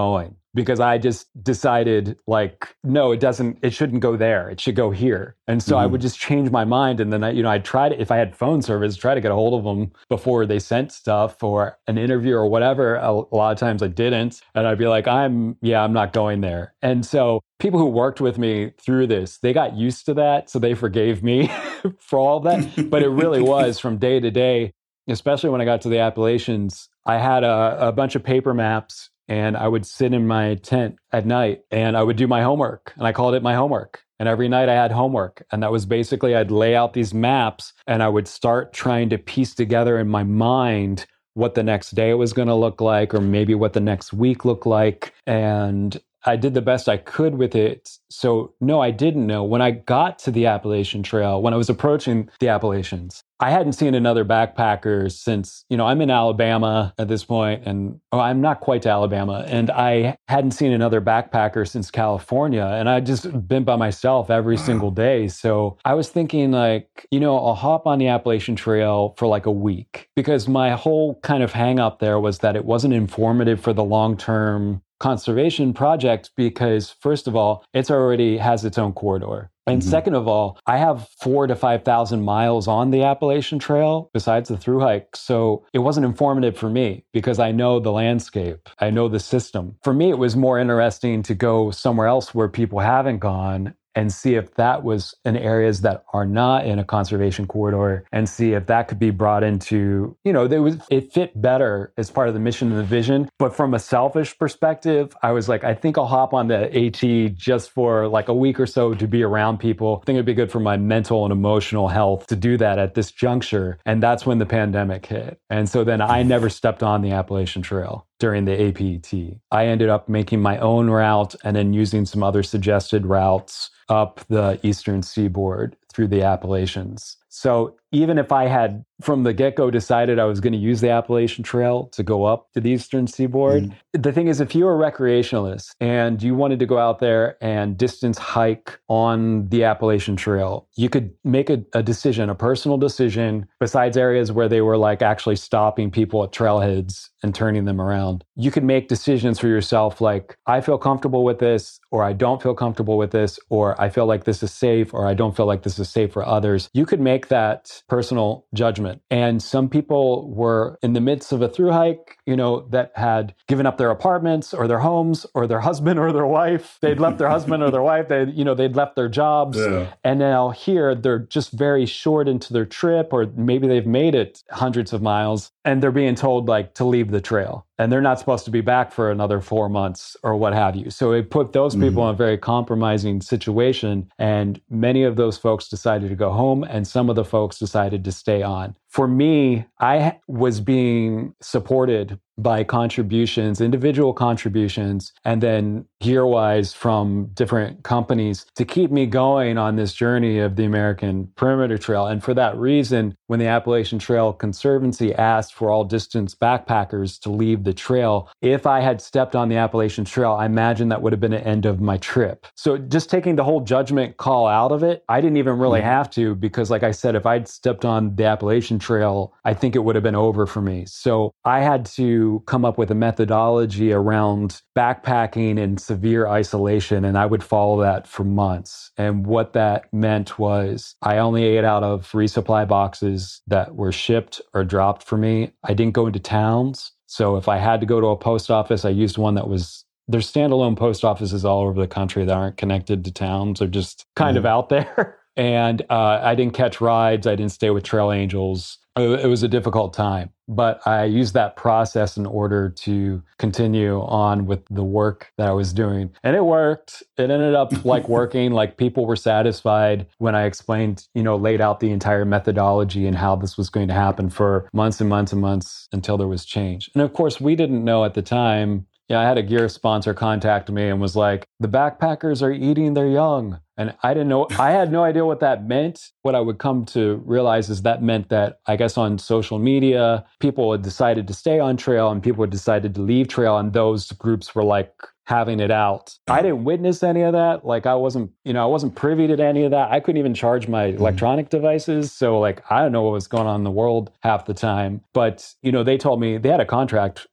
because I just decided like, no, it doesn't, it shouldn't go there. It should go here. And so mm-hmm. I would just change my mind. And then I, you know, I'd try to, if I had phone service, try to get a hold of them before they sent stuff or an interview or whatever. A, a lot of times I didn't. And I'd be like, I'm, yeah, I'm not going there. And so people who worked with me through this, they got used to that. So they forgave me for all of that. But it really was from day to day, especially when I got to the Appalachians. I had a, a bunch of paper maps and I would sit in my tent at night and I would do my homework, and I called it my homework. And every night I had homework. And that was basically, I'd lay out these maps and I would start trying to piece together in my mind what the next day was going to look like, or maybe what the next week looked like. And I did the best I could with it. So no, I didn't know. When I got to the Appalachian Trail, when I was approaching the Appalachians, I hadn't seen another backpacker since, you know, I'm in Alabama at this point, and oh, I'm not quite to Alabama, and I hadn't seen another backpacker since California, and I'd just been by myself every single day. So I was thinking like, you know, I'll hop on the Appalachian Trail for like a week, because my whole kind of hang up there was that it wasn't informative for the long-term conservation project, because first of all, it's already has its own corridor. And mm-hmm. second of all, I have four to five thousand miles on the Appalachian Trail besides the thru hike. So it wasn't informative for me because I know the landscape. I know the system. For me, it was more interesting to go somewhere else where people haven't gone and see if that was in areas that are not in a conservation corridor, and see if that could be brought into, you know, there was, it fit better as part of the mission and the vision. But from a selfish perspective, I was like, I think I'll hop on the AT just for like a week or so to be around people. I think it'd be good for my mental and emotional health to do that at this juncture. And that's when the pandemic hit. And so then I never stepped on the Appalachian Trail during the A P T. I ended up making my own route and then using some other suggested routes up the eastern seaboard through the Appalachians. So even if I had from the get-go decided I was going to use the Appalachian Trail to go up to the eastern seaboard, mm. the thing is, if you're a recreationalist and you wanted to go out there and distance hike on the Appalachian Trail, you could make a, a decision, a personal decision, besides areas where they were like actually stopping people at trailheads and turning them around. You could make decisions for yourself like, I feel comfortable with this, or I don't feel comfortable with this, or I feel like this is safe, or I don't feel like this is safe for others. You could make that personal judgment. And some people were in the midst of a thru hike, you know, that had given up their apartments or their homes or their husband or their wife. They'd left their husband or their wife. They, you know, they'd left their jobs. Yeah. And now here they're just very short into their trip, or maybe they've made it hundreds of miles and they're being told like to leave the trail. And they're not supposed to be back for another four months or what have you. So it put those people mm-hmm. in a very compromising situation. And many of those folks decided to go home, and some of the folks decided to stay on. For me, I was being supported by contributions, individual contributions, and then gear-wise from different companies to keep me going on this journey of the American Perimeter Trail. And for that reason, when the Appalachian Trail Conservancy asked for all distance backpackers to leave the trail, if I had stepped on the Appalachian Trail, I imagine that would have been the end of my trip. So just taking the whole judgment call out of it, I didn't even really mm-hmm. have to, because like I said, if I'd stepped on the Appalachian Trail, I think it would have been over for me. So I had to come up with a methodology around backpacking in severe isolation, and I would follow that for months. And what that meant was I only ate out of resupply boxes that were shipped or dropped for me. I didn't go into towns. So if I had to go to a post office, I used one that was, there's standalone post offices all over the country that aren't connected to towns. They're just kind mm. of out there. And uh, I didn't catch rides. I didn't stay with trail angels. It was a difficult time, but I used that process in order to continue on with the work that I was doing. And it worked. It ended up like working, like people were satisfied when I explained, you know, laid out the entire methodology and how this was going to happen for months and months and months until there was change. And of course, we didn't know at the time. Yeah, I had a gear sponsor contact me and was like, the backpackers are eating their young. And I didn't know, I had no idea what that meant. What I would come to realize is that meant that, I guess on social media, people had decided to stay on trail and people had decided to leave trail, and those groups were like having it out. I didn't witness any of that. Like I wasn't, you know, I wasn't privy to any of that. I couldn't even charge my electronic devices. So like, I don't know what was going on in the world half the time. But, you know, they told me they had a contract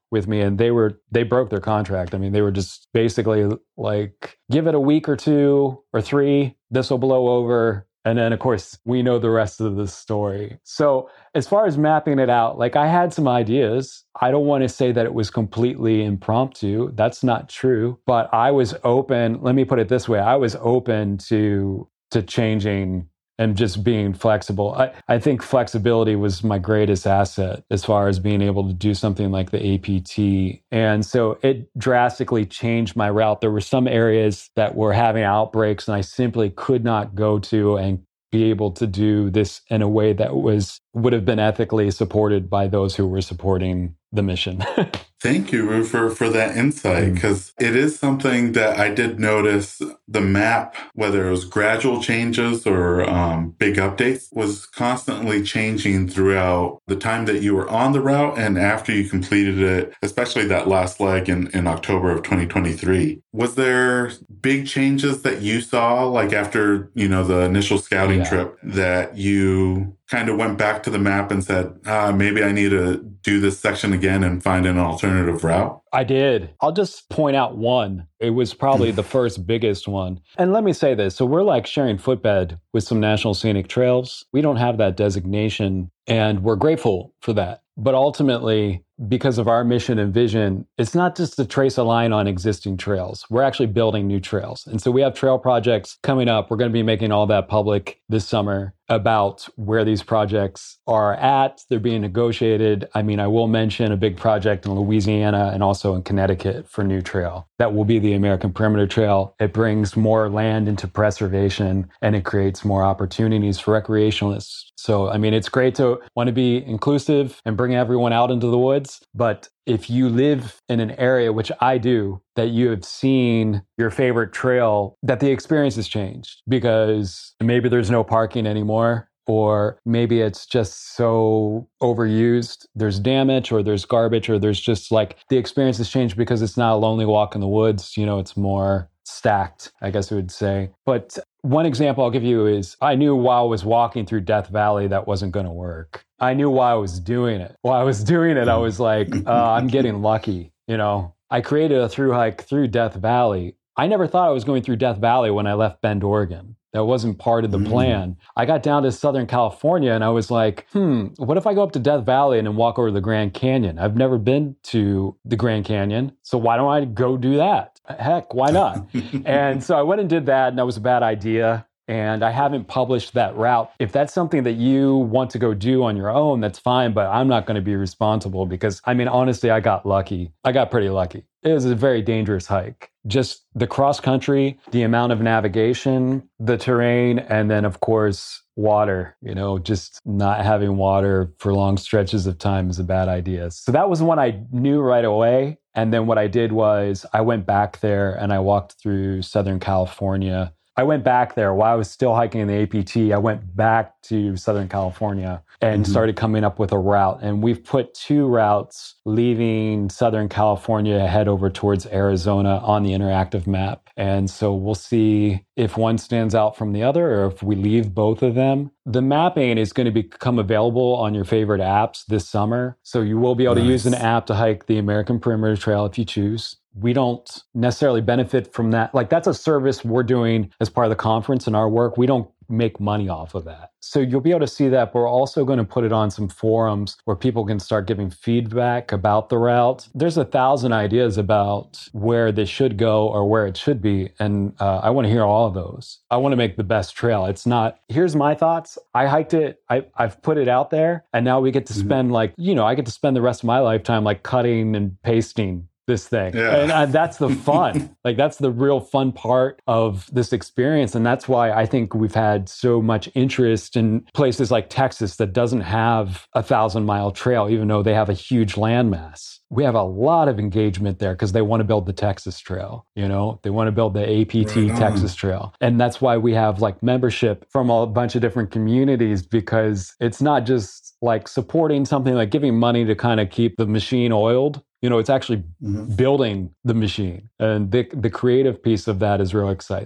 with me, and they were they broke their contract. I mean, they were just basically like, give it a week or two or three, this will blow over. And then, of course, we know the rest of the story. So as far as mapping it out, like I had some ideas. I don't want to say that it was completely impromptu. That's not true. But I was open. Let me put it this way. I was open to to changing and just being flexible. I, I think flexibility was my greatest asset as far as being able to do something like the A P T. And so it drastically changed my route. There were some areas that were having outbreaks and I simply could not go to and be able to do this in a way that was would have been ethically supported by those who were supporting the mission. Thank you for, for that insight, because it is something that I did notice. The map, whether it was gradual changes or um, big updates, was constantly changing throughout the time that you were on the route and after you completed it, especially that last leg in, in October of twenty twenty-three. Was there big changes that you saw, like after, you know, the initial scouting Yeah. trip, that you kind of went back to the map and said, ah, maybe I need to do this section again and find an alternative route? I did. I'll just point out one. It was probably the first biggest one. And let me say this. So we're like sharing footbed with some National Scenic Trails. We don't have that designation, and we're grateful for that. But ultimately, because of our mission and vision, it's not just to trace a line on existing trails. We're actually building new trails. And so we have trail projects coming up. We're going to be making all that public this summer about where these projects are at. They're being negotiated. I mean, I will mention a big project in Louisiana and also in Connecticut for New Trail. That will be the American Perimeter Trail. It brings more land into preservation and it creates more opportunities for recreationalists. So, I mean, it's great to want to be inclusive and bring everyone out into the woods. But if you live in an area, which I do, that you have seen your favorite trail, that the experience has changed because maybe there's no parking anymore, or maybe it's just so overused, there's damage or there's garbage, or there's just like the experience has changed because it's not a lonely walk in the woods. You know, it's more stacked, I guess I would say. But one example I'll give you is I knew while I was walking through Death Valley that wasn't going to work. I knew why I was doing it. While I was doing it, I was like, uh, I'm getting lucky. You know, I created a through hike through Death Valley. I never thought I was going through Death Valley when I left Bend, Oregon. That wasn't part of the mm. plan. I got down to Southern California and I was like, hmm, what if I go up to Death Valley and then walk over the Grand Canyon? I've never been to the Grand Canyon, so why don't I go do that? Heck, why not? And so I went and did that, and that was a bad idea. And I haven't published that route. If that's something that you want to go do on your own, that's fine, but I'm not going to be responsible because, I mean, honestly, I got lucky. I got pretty lucky. It was a very dangerous hike. Just the cross country, the amount of navigation, the terrain, and then, of course, water. You know, just not having water for long stretches of time is a bad idea. So that was one I knew right away. And then what I did was I went back there and I walked through Southern California. I went back there while I was still hiking in the A P T. I went back to Southern California and mm-hmm. started coming up with a route. And we've put two routes leaving Southern California, head over towards Arizona on the interactive map. And so we'll see if one stands out from the other or if we leave both of them. The mapping is going to become available on your favorite apps this summer. So you will be able nice. to use an app to hike the American Perimeter Trail if you choose. We don't necessarily benefit from that. Like, that's a service we're doing as part of the conference and our work. We don't make money off of that. So you'll be able to see that. But we're also going to put it on some forums where people can start giving feedback about the route. There's a thousand ideas about where they should go or where it should be. And uh, I want to hear all of those. I want to make the best trail. It's not, here's my thoughts. I hiked it. I, I've put it out there. And now we get to spend mm-hmm. like, you know, I get to spend the rest of my lifetime like cutting and pasting this thing. Yeah. And uh, that's the fun. Like, that's the real fun part of this experience. And that's why I think we've had so much interest in places like Texas that doesn't have a thousand mile trail, even though they have a huge landmass. We have a lot of engagement there because they want to build the Texas Trail, you know, they want to build the A P T right Texas Trail. And that's why we have like membership from a bunch of different communities, because it's not just like supporting something, like giving money to kind of keep the machine oiled. You know, it's actually mm-hmm. building the machine. And the, the creative piece of that is real exciting.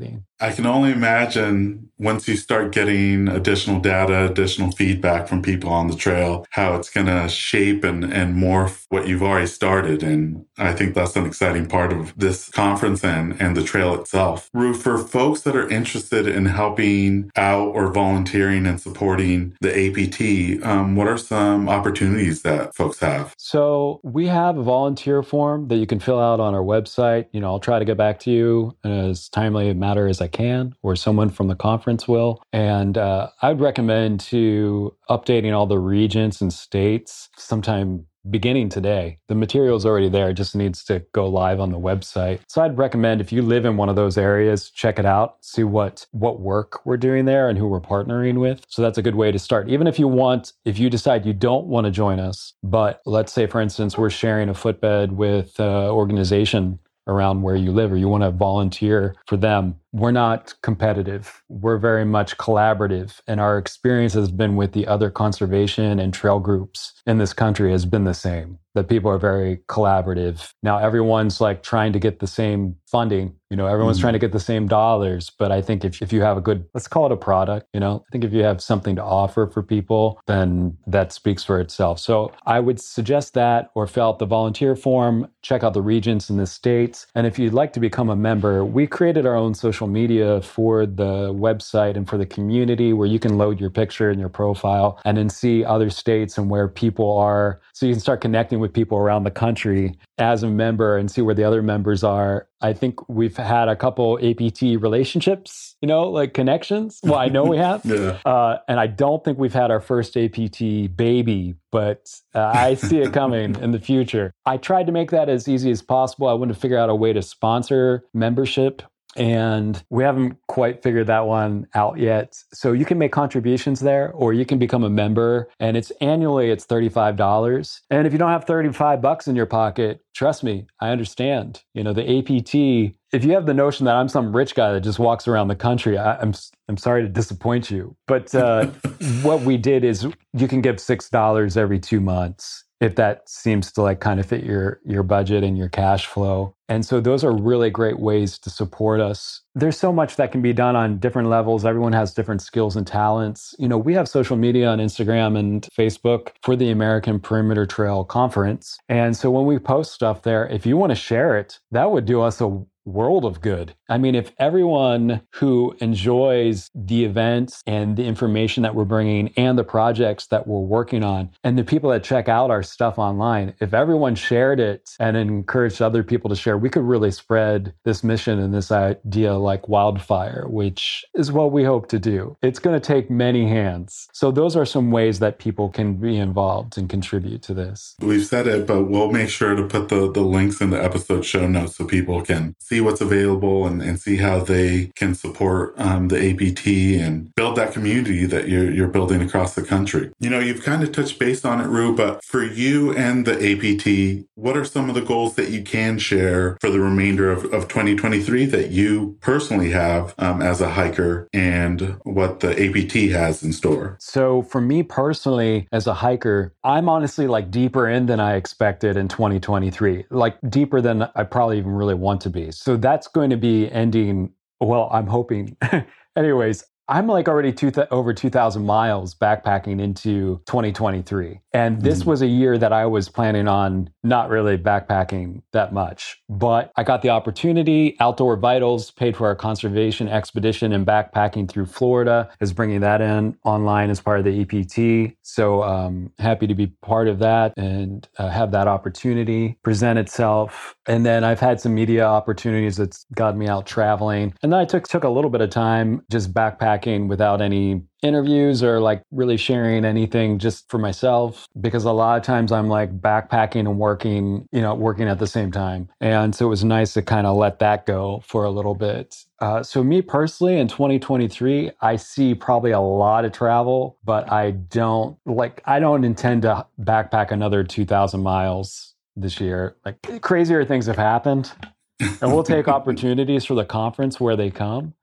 I can only imagine once you start getting additional data, additional feedback from people on the trail, how it's going to shape and, and morph what you've already started. And I think that's an exciting part of this conference and, and the trail itself. Ru, for folks that are interested in helping out or volunteering and supporting the A P T, um, what are some opportunities that folks have? So we have a volunteer form that you can fill out on our website. You know, I'll try to get back to you in as timely a matter as I can, or someone from the conference will. And uh, I'd recommend to updating all the regions and states sometime beginning today. The material's already there, it just needs to go live on the website. So I'd recommend if you live in one of those areas, check it out, see what what work we're doing there and who we're partnering with. So that's a good way to start. Even if you want, if you decide you don't want to join us, but let's say, for instance, we're sharing a footbed with an organization around where you live, or you want to volunteer for them, we're not competitive. We're very much collaborative. And our experience has been with the other conservation and trail groups in this country has been the same, that people are very collaborative. Now, everyone's like trying to get the same funding. You know, everyone's mm-hmm. trying to get the same dollars. But I think if, if you have a good, let's call it a product, you know, I think if you have something to offer for people, then that speaks for itself. So I would suggest that, or fill out the volunteer form, check out the regions in the states. And if you'd like to become a member, we created our own social media for the website and for the community, where you can load your picture and your profile and then see other states and where people are. So you can start connecting with people around the country as a member and see where the other members are. I think we've had a couple A P T relationships, you know, like connections. Well, I know we have. yeah. Uh, and I don't think we've had our first A P T baby, but uh, I see it coming in the future. I tried to make that as easy as possible. I wanted to figure out a way to sponsor membership, and we haven't quite figured that one out yet. So you can make contributions there, or you can become a member, and it's annually, it's thirty-five dollars. And if you don't have thirty-five bucks in your pocket, trust me, I understand. You know, the A P T, if you have the notion that I'm some rich guy that just walks around the country, I, I'm I'm sorry to disappoint you. But uh, what we did is you can give six dollars every two months. If that seems to like kind of fit your your budget and your cash flow. And so those are really great ways to support us. There's so much that can be done on different levels. Everyone has different skills and talents. You know, we have social media on Instagram and Facebook for the American Perimeter Trail Conference. And so when we post stuff there, if you want to share it, that would do us a world of good. I mean, if everyone who enjoys the events and the information that we're bringing and the projects that we're working on and the people that check out our stuff online, if everyone shared it and encouraged other people to share, we could really spread this mission and this idea like wildfire, which is what we hope to do. It's going to take many hands. So those are some ways that people can be involved and contribute to this. We've said it, but we'll make sure to put the, the links in the episode show notes so people can see what's available and, and see how they can support um, the A P T and build that community that you're, you're building across the country. You know, you've kind of touched base on it, Ru, but for you and the A P T, what are some of the goals that you can share for the remainder of, of twenty twenty-three that you personally have um, as a hiker, and what the A P T has in store? So for me personally, as a hiker, I'm honestly like deeper in than I expected in twenty twenty-three, like deeper than I probably even really want to be. So that's going to be ending, well, I'm hoping. Anyways, I'm like already two th- over two thousand miles backpacking into twenty twenty-three. And this mm. was a year that I was planning on not really backpacking that much. But I got the opportunity. Outdoor Vitals paid for our conservation expedition, and backpacking through Florida is bringing that in online as part of the E P T. So um, happy to be part of that and uh, have that opportunity present itself. And then I've had some media opportunities that's got me out traveling. And then I took took a little bit of time just backpacking without any interviews or like really sharing anything, just for myself, because a lot of times I'm like backpacking and working, you know, working at the same time. And so it was nice to kind of let that go for a little bit. Uh, so me personally in twenty twenty-three, I see probably a lot of travel, but I don't like, I don't intend to backpack another two thousand miles this year. Like crazier things have happened. And we'll take opportunities for the conference where they come.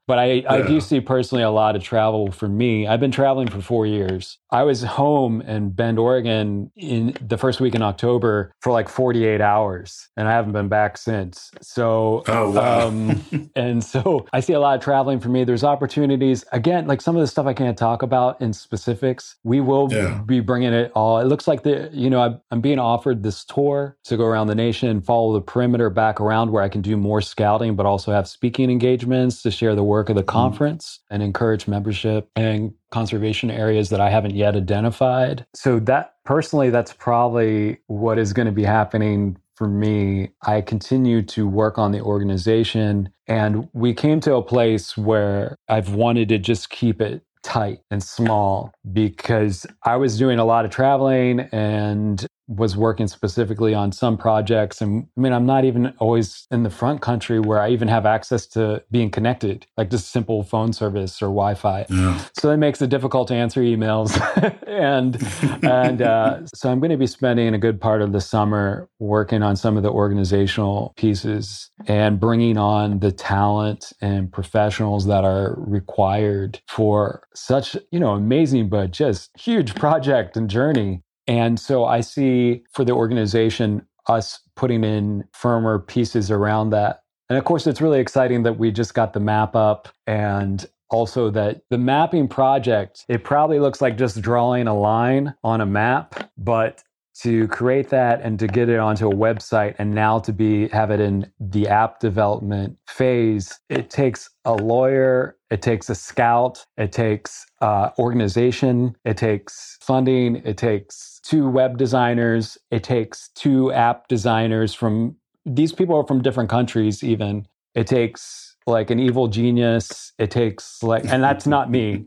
But I, Yeah. I do see personally a lot of travel for me. I've been traveling for four years. I was home in Bend, Oregon in the first week in October for like forty-eight hours, and I haven't been back since. So, Oh, wow. um, and so I see a lot of traveling for me. There's opportunities. Again, like some of the stuff I can't talk about in specifics, we will Yeah. be bringing it all. It looks like the, you know, I'm, I'm being offered this tour to go around the nation, follow the perimeter back around where I can do more scouting, but also have speaking engagements to share the work of the conference and encourage membership and conservation areas that I haven't yet identified. So that personally, that's probably what is going to be happening for me. I continue to work on the organization, and we came to a place where I've wanted to just keep it tight and small because I was doing a lot of traveling and was working specifically on some projects. And I mean, I'm not even always in the front country where I even have access to being connected, like just simple phone service or Wi-Fi. Yeah. So that makes it difficult to answer emails. and and uh, so I'm going to be spending a good part of the summer working on some of the organizational pieces and bringing on the talent and professionals that are required for such, you know, amazing, but just huge project and journey. And so I see for the organization, us putting in firmer pieces around that. And of course, it's really exciting that we just got the map up, and also that the mapping project, it probably looks like just drawing a line on a map, but to create that and to get it onto a website and now to be have it in the app development phase, it takes a lawyer, it takes a scout, it takes uh, organization, it takes funding, it takes two web designers, it takes two app designers from, these people are from different countries even. It takes like an evil genius, it takes like, and that's not me,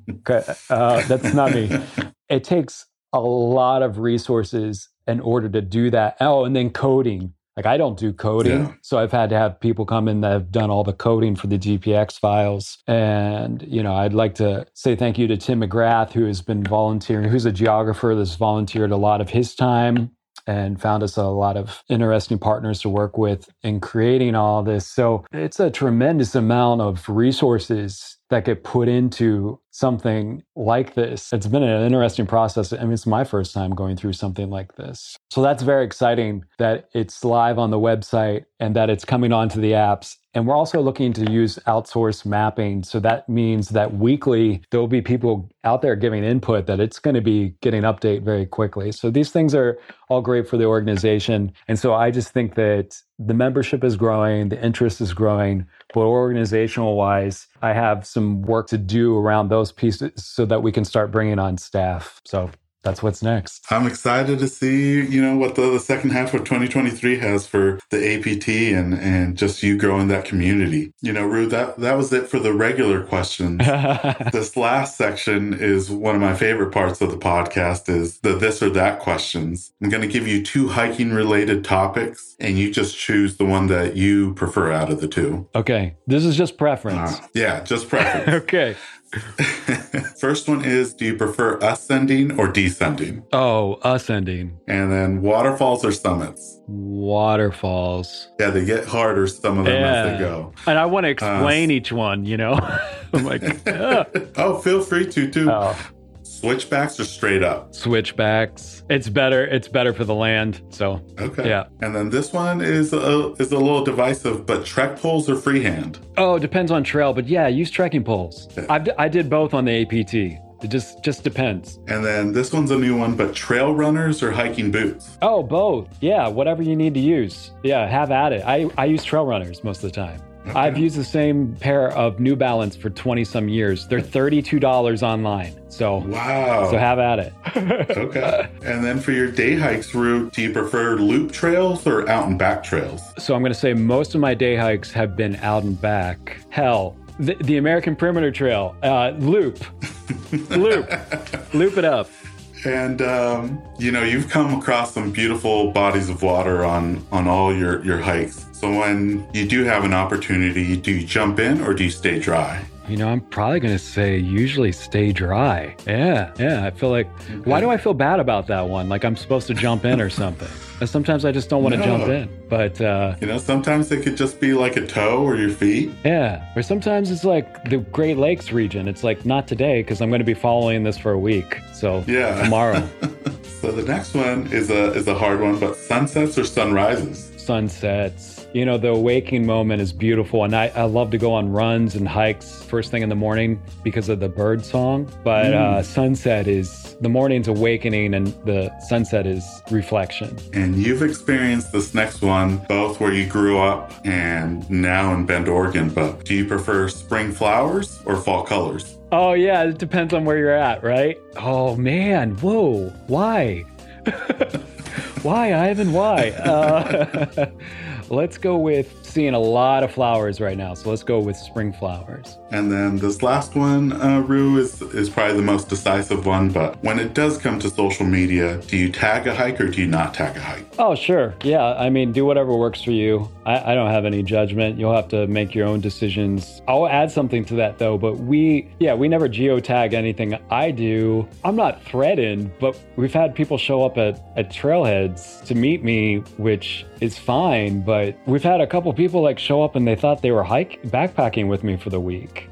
uh, that's not me. It takes a lot of resources in order to do that. Oh, and then coding. Like I don't do coding. Yeah. So I've had to have people come in that have done all the coding for the G P X files. And, you know, I'd like to say thank you to Tim McGrath, who has been volunteering, who's a geographer that's volunteered a lot of his time and found us a lot of interesting partners to work with in creating all this. So it's a tremendous amount of resources that get put into something like this. It's been an interesting process. I mean, it's my first time going through something like this. So that's very exciting that it's live on the website and that it's coming onto the apps. And we're also looking to use outsourced mapping. So that means that weekly, there'll be people out there giving input that it's going to be getting update very quickly. So these things are all great for the organization. And so I just think that the membership is growing, the interest is growing, but organizational wise, I have some work to do around those pieces so that we can start bringing on staff. So that's what's next. I'm excited to see, you know, what the, the second half of twenty twenty-three has for the A P T and, and just you growing that community. You know, Rue, that, that was it for the regular questions. This last section is one of my favorite parts of the podcast is the this or that questions. I'm going to give you two hiking related topics and you just choose the one that you prefer out of the two. Okay. This is just preference. Uh, yeah, just preference. Okay. First one is, do you prefer ascending or descending? Oh, ascending. And then waterfalls or summits? Waterfalls. Yeah, they get harder, some of them, yeah. as they go. And I want to explain uh, each one, you know? I'm like, ah. Oh, feel free to, too. Oh. Switchbacks or straight up? Switchbacks. It's better. It's better for the land. So, okay. Yeah. And then this one is a, is a little divisive, but trek poles or freehand? Oh, depends on trail. But yeah, use trekking poles. Yeah. I've, I did both on the A P T. It just just depends. And then this one's a new one, but trail runners or hiking boots? Oh, both. Yeah, whatever you need to use. Yeah, have at it. I, I use trail runners most of the time. Okay. I've used the same pair of New Balance for twenty some years. They're thirty-two dollars online. So wow. So have at it. Okay. And then for your day hikes route, do you prefer loop trails or out and back trails? So I'm going to say most of my day hikes have been out and back. Hell, the, the American Perimeter Trail, uh, loop, loop, loop it up. And, um, you know, you've come across some beautiful bodies of water on, on all your, your hikes. So when you do have an opportunity, do you jump in or do you stay dry? You know, I'm probably going to say usually stay dry. Yeah, yeah. I feel like, okay. Why do I feel bad about that one? Like I'm supposed to jump in or something. And sometimes I just don't want to No. jump in. But, uh, You know, sometimes it could just be like a toe or your feet. yeah. Or sometimes it's like the Great Lakes region. It's like, not today, because I'm going to be following this for a week. So Yeah. tomorrow. So the next one is a is a hard one, but sunsets or sunrises? Sunsets. You know, the awakening moment is beautiful. And I, I love to go on runs and hikes first thing in the morning because of the bird song. But Mm. uh, sunset is, the morning's awakening and the sunset is reflection. And you've experienced this next one, both where you grew up and now in Bend, Oregon. But do you prefer spring flowers or fall colors? Oh, yeah. It depends on where you're at, right? Oh, man. Whoa. Why? Why, Ivan? Why? Uh, let's go with seeing a lot of flowers right now. So let's go with spring flowers. And then this last one, uh, Rue, is, is probably the most decisive one. But when it does come to social media, do you tag a hike or do you not tag a hike? Oh, sure. Yeah. I mean, do whatever works for you. I, I don't have any judgment. You'll have to make your own decisions. I'll add something to that, though. But we, yeah, we never geotag anything I do. I'm not threatened, but we've had people show up at, at trailheads to meet me, which is fine. But we've had a couple people like show up and they thought they were hike backpacking with me for the week.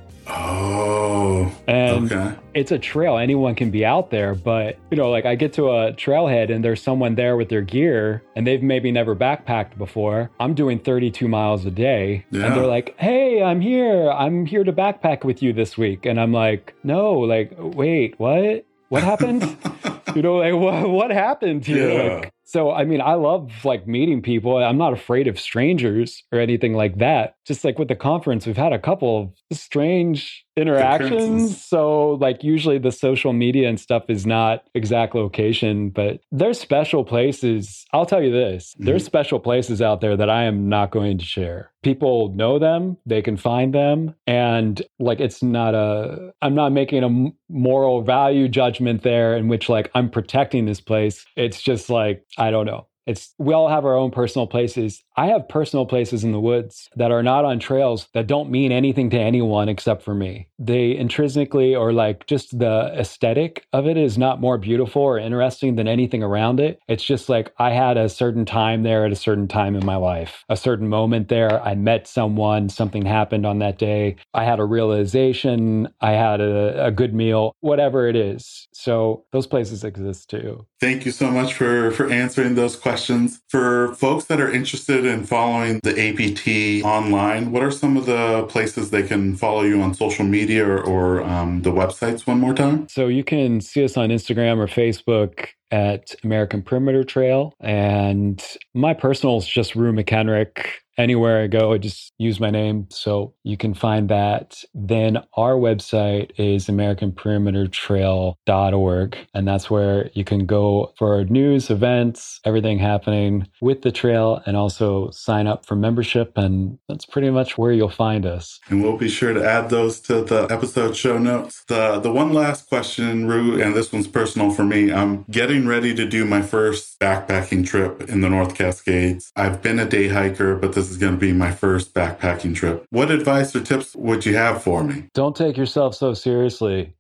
Oh, And okay. it's a trail. Anyone can be out there. But, you know, like I get to a trailhead and there's someone there with their gear and they've maybe never backpacked before. I'm doing thirty-two miles a day. Yeah. And they're like, hey, I'm here. I'm here to backpack with you this week. And I'm like, no, like, wait, what? What happened? You know, like, what, what happened here? Yeah. Like, so, I mean, I love like meeting people. I'm not afraid of strangers or anything like that. Just like with the conference, we've had a couple of strange interactions. Occurrences. So like usually the social media and stuff is not exact location, but there's special places. I'll tell you this, Mm-hmm. there's special places out there that I am not going to share. People know them, they can find them. And like, it's not a, I'm not making a m- moral value judgment there in which like I'm protecting this place. It's just like, I don't know. It's, we all have our own personal places. I have personal places in the woods that are not on trails that don't mean anything to anyone except for me. They intrinsically, or like just the aesthetic of it is not more beautiful or interesting than anything around it. It's just like I had a certain time there at a certain time in my life, a certain moment there. I met someone, something happened on that day. I had a realization, I had a, a good meal, whatever it is. So those places exist too. Thank you so much for, for answering those questions. For folks that are interested in following the A P T online, what are some of the places they can follow you on social media or, or um, the websites one more time? So you can see us on Instagram or Facebook at American Perimeter Trail. And my personal is just Rue McHenrick. Anywhere I go, I just use my name. So you can find that. Then our website is american perimeter trail dot org. And that's where you can go for news, events, everything happening with the trail, and also sign up for membership. And that's pretty much where you'll find us. And we'll be sure to add those to the episode show notes. The the one last question, Rue, and this one's personal for me. I'm getting ready to do my first backpacking trip in the North Cascades. I've been a day hiker, but this is going to be my first backpacking trip. What advice or tips would you have for me? Don't take yourself so seriously.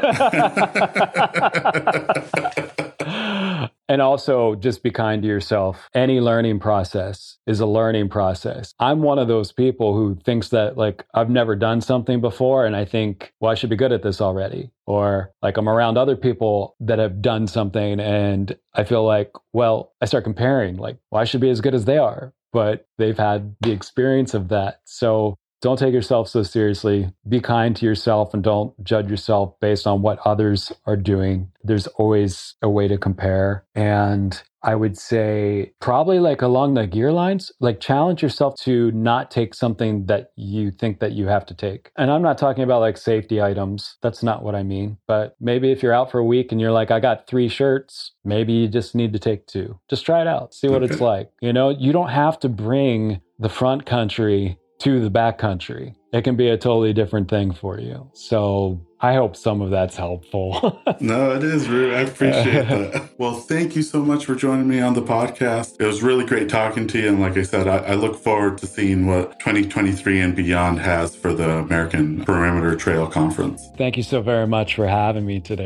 And also just be kind to yourself. Any learning process is a learning process. I'm one of those people who thinks that like I've never done something before and I think, well, I should be good at this already. Or like I'm around other people that have done something and I feel like, well, I start comparing like, well, I should be as good as they are, but they've had the experience of that. So don't take yourself so seriously. Be kind to yourself and don't judge yourself based on what others are doing. There's always a way to compare. And I would say probably like along the gear lines, like challenge yourself to not take something that you think that you have to take. And I'm not talking about like safety items. That's not what I mean. But maybe if you're out for a week and you're like, I got three shirts, maybe you just need to take two. Just try it out. See what Okay. it's like. You know, you don't have to bring the front country to the backcountry. It can be a totally different thing for you. So I hope some of that's helpful. No, it is, Rue. I appreciate that. Well, thank you so much for joining me on the podcast. It was really great talking to you. And like I said, I, I look forward to seeing what twenty twenty-three and beyond has for the American Perimeter Trail Conference. Thank you so very much for having me today.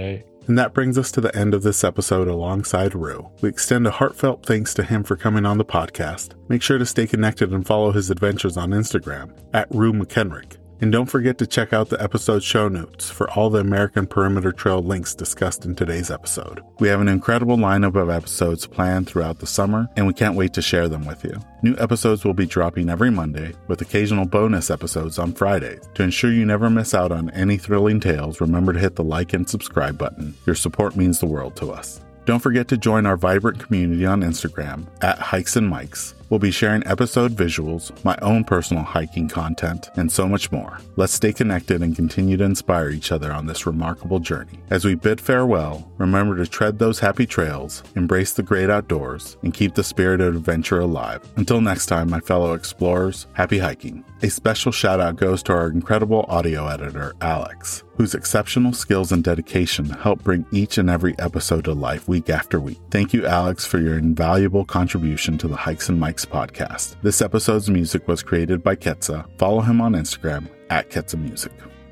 And that brings us to the end of this episode alongside Rue. We extend a heartfelt thanks to him for coming on the podcast. Make sure to stay connected and follow his adventures on Instagram at Rue McKenrick. And don't forget to check out the episode show notes for all the American Perimeter Trail links discussed in today's episode. We have an incredible lineup of episodes planned throughout the summer, and we can't wait to share them with you. New episodes will be dropping every Monday, with occasional bonus episodes on Fridays. To ensure you never miss out on any thrilling tales, remember to hit the like and subscribe button. Your support means the world to us. Don't forget to join our vibrant community on Instagram at Hikes and Mics. We'll be sharing episode visuals, my own personal hiking content, and so much more. Let's stay connected and continue to inspire each other on this remarkable journey. As we bid farewell, remember to tread those happy trails, embrace the great outdoors, and keep the spirit of adventure alive. Until next time, my fellow explorers, happy hiking. A special shout out goes to our incredible audio editor, Alex, whose exceptional skills and dedication help bring each and every episode to life week after week. Thank you, Alex, for your invaluable contribution to the Hikes and Mics podcast. This episode's music was created by Ketsa. Follow him on Instagram at Ketsa Music.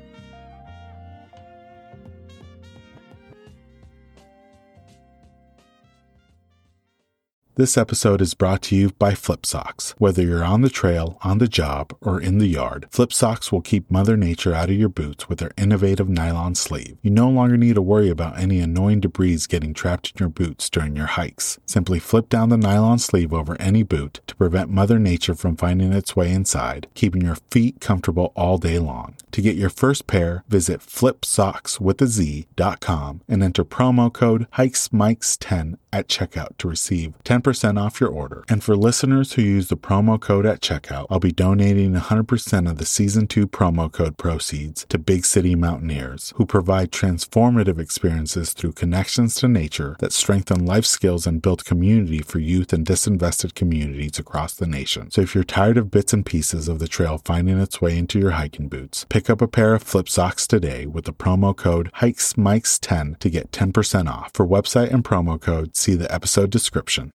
This episode is brought to you by Flip Socks. Whether you're on the trail, on the job, or in the yard, Flip Socks will keep Mother Nature out of your boots with their innovative nylon sleeve. You no longer need to worry about any annoying debris getting trapped in your boots during your hikes. Simply flip down the nylon sleeve over any boot to prevent Mother Nature from finding its way inside, keeping your feet comfortable all day long. To get your first pair, visit flip socks with a z dot com and enter promo code hikes mics ten at checkout to receive ten percent off your order. And for listeners who use the promo code at checkout, I'll be donating one hundred percent of the Season two promo code proceeds to Big City Mountaineers, who provide transformative experiences through connections to nature that strengthen life skills and build community for youth and disinvested communities across the nation. So if you're tired of bits and pieces of the trail finding its way into your hiking boots, pick up a pair of Flip Socks today with the promo code hikes mics ten to get ten percent off. For website and promo code, see the episode description.